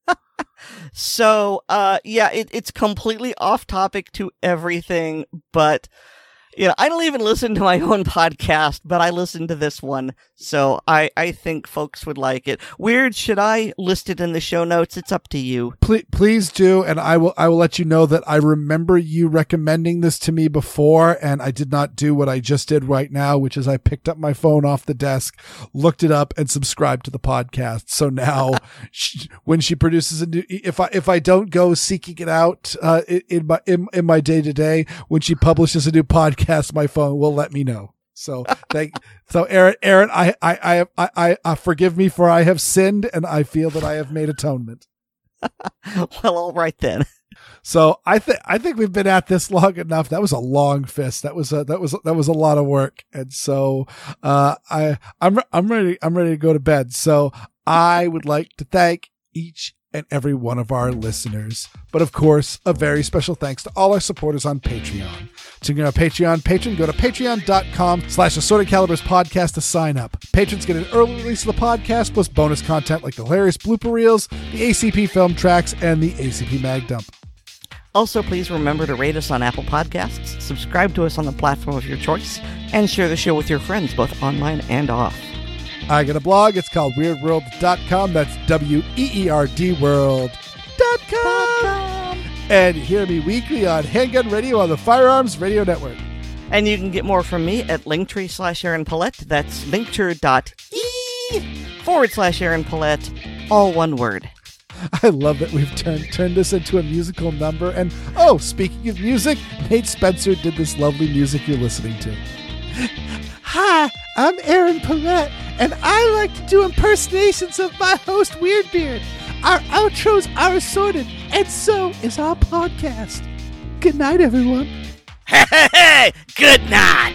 So, uh, yeah, it, it's completely off topic to everything, but, you know, I don't even listen to my own podcast, but I listen to this one, so I, I think folks would like it. Weird, should I list it in the show notes? It's up to you. Please, please do, and I will I will let you know that I remember you recommending this to me before, and I did not do what I just did right now, which is I picked up my phone off the desk, looked it up, and subscribed to the podcast. So now, she, when she produces a new, if I if I don't go seeking it out uh, in my in, in my day to day, when she publishes a new podcast, my phone will let me know. So thank, so Aaron, Aaron, I, I, I, I, I, forgive me for I have sinned, and I feel that I have made atonement. Well, all right then. So I think I think we've been at this long enough. That was a long fist. That was a that was that was a lot of work. And so uh, I I'm I'm ready I'm ready to go to bed. So I would like to thank each and every one of our listeners. But of course, a very special thanks to all our supporters on Patreon. To get our Patreon patron, go to patreon.com slash Assorted Calibers podcast to sign up. Patrons get an early release of the podcast, plus bonus content like the hilarious blooper reels, the A C P film tracks, and the A C P mag dump. Also, please remember to rate us on Apple Podcasts, subscribe to us on the platform of your choice, and share the show with your friends, both online and off. I got a blog. It's called weird world dot com. That's W E E R D world dot com. And hear me weekly on Handgun Radio on the Firearms Radio Network. And you can get more from me at linktree slash Aaron Paulette. That's linktree.e forward slash Aaron Paulette. All one word. I love that we've turned turned this into a musical number. And, oh, speaking of music, Nate Spencer did this lovely music you're listening to. Hi, I'm Aaron Paulette, and I like to do impersonations of my host, Weirdbeard. Our outros are assorted, and so is our podcast. Good night, everyone. Hey, good night.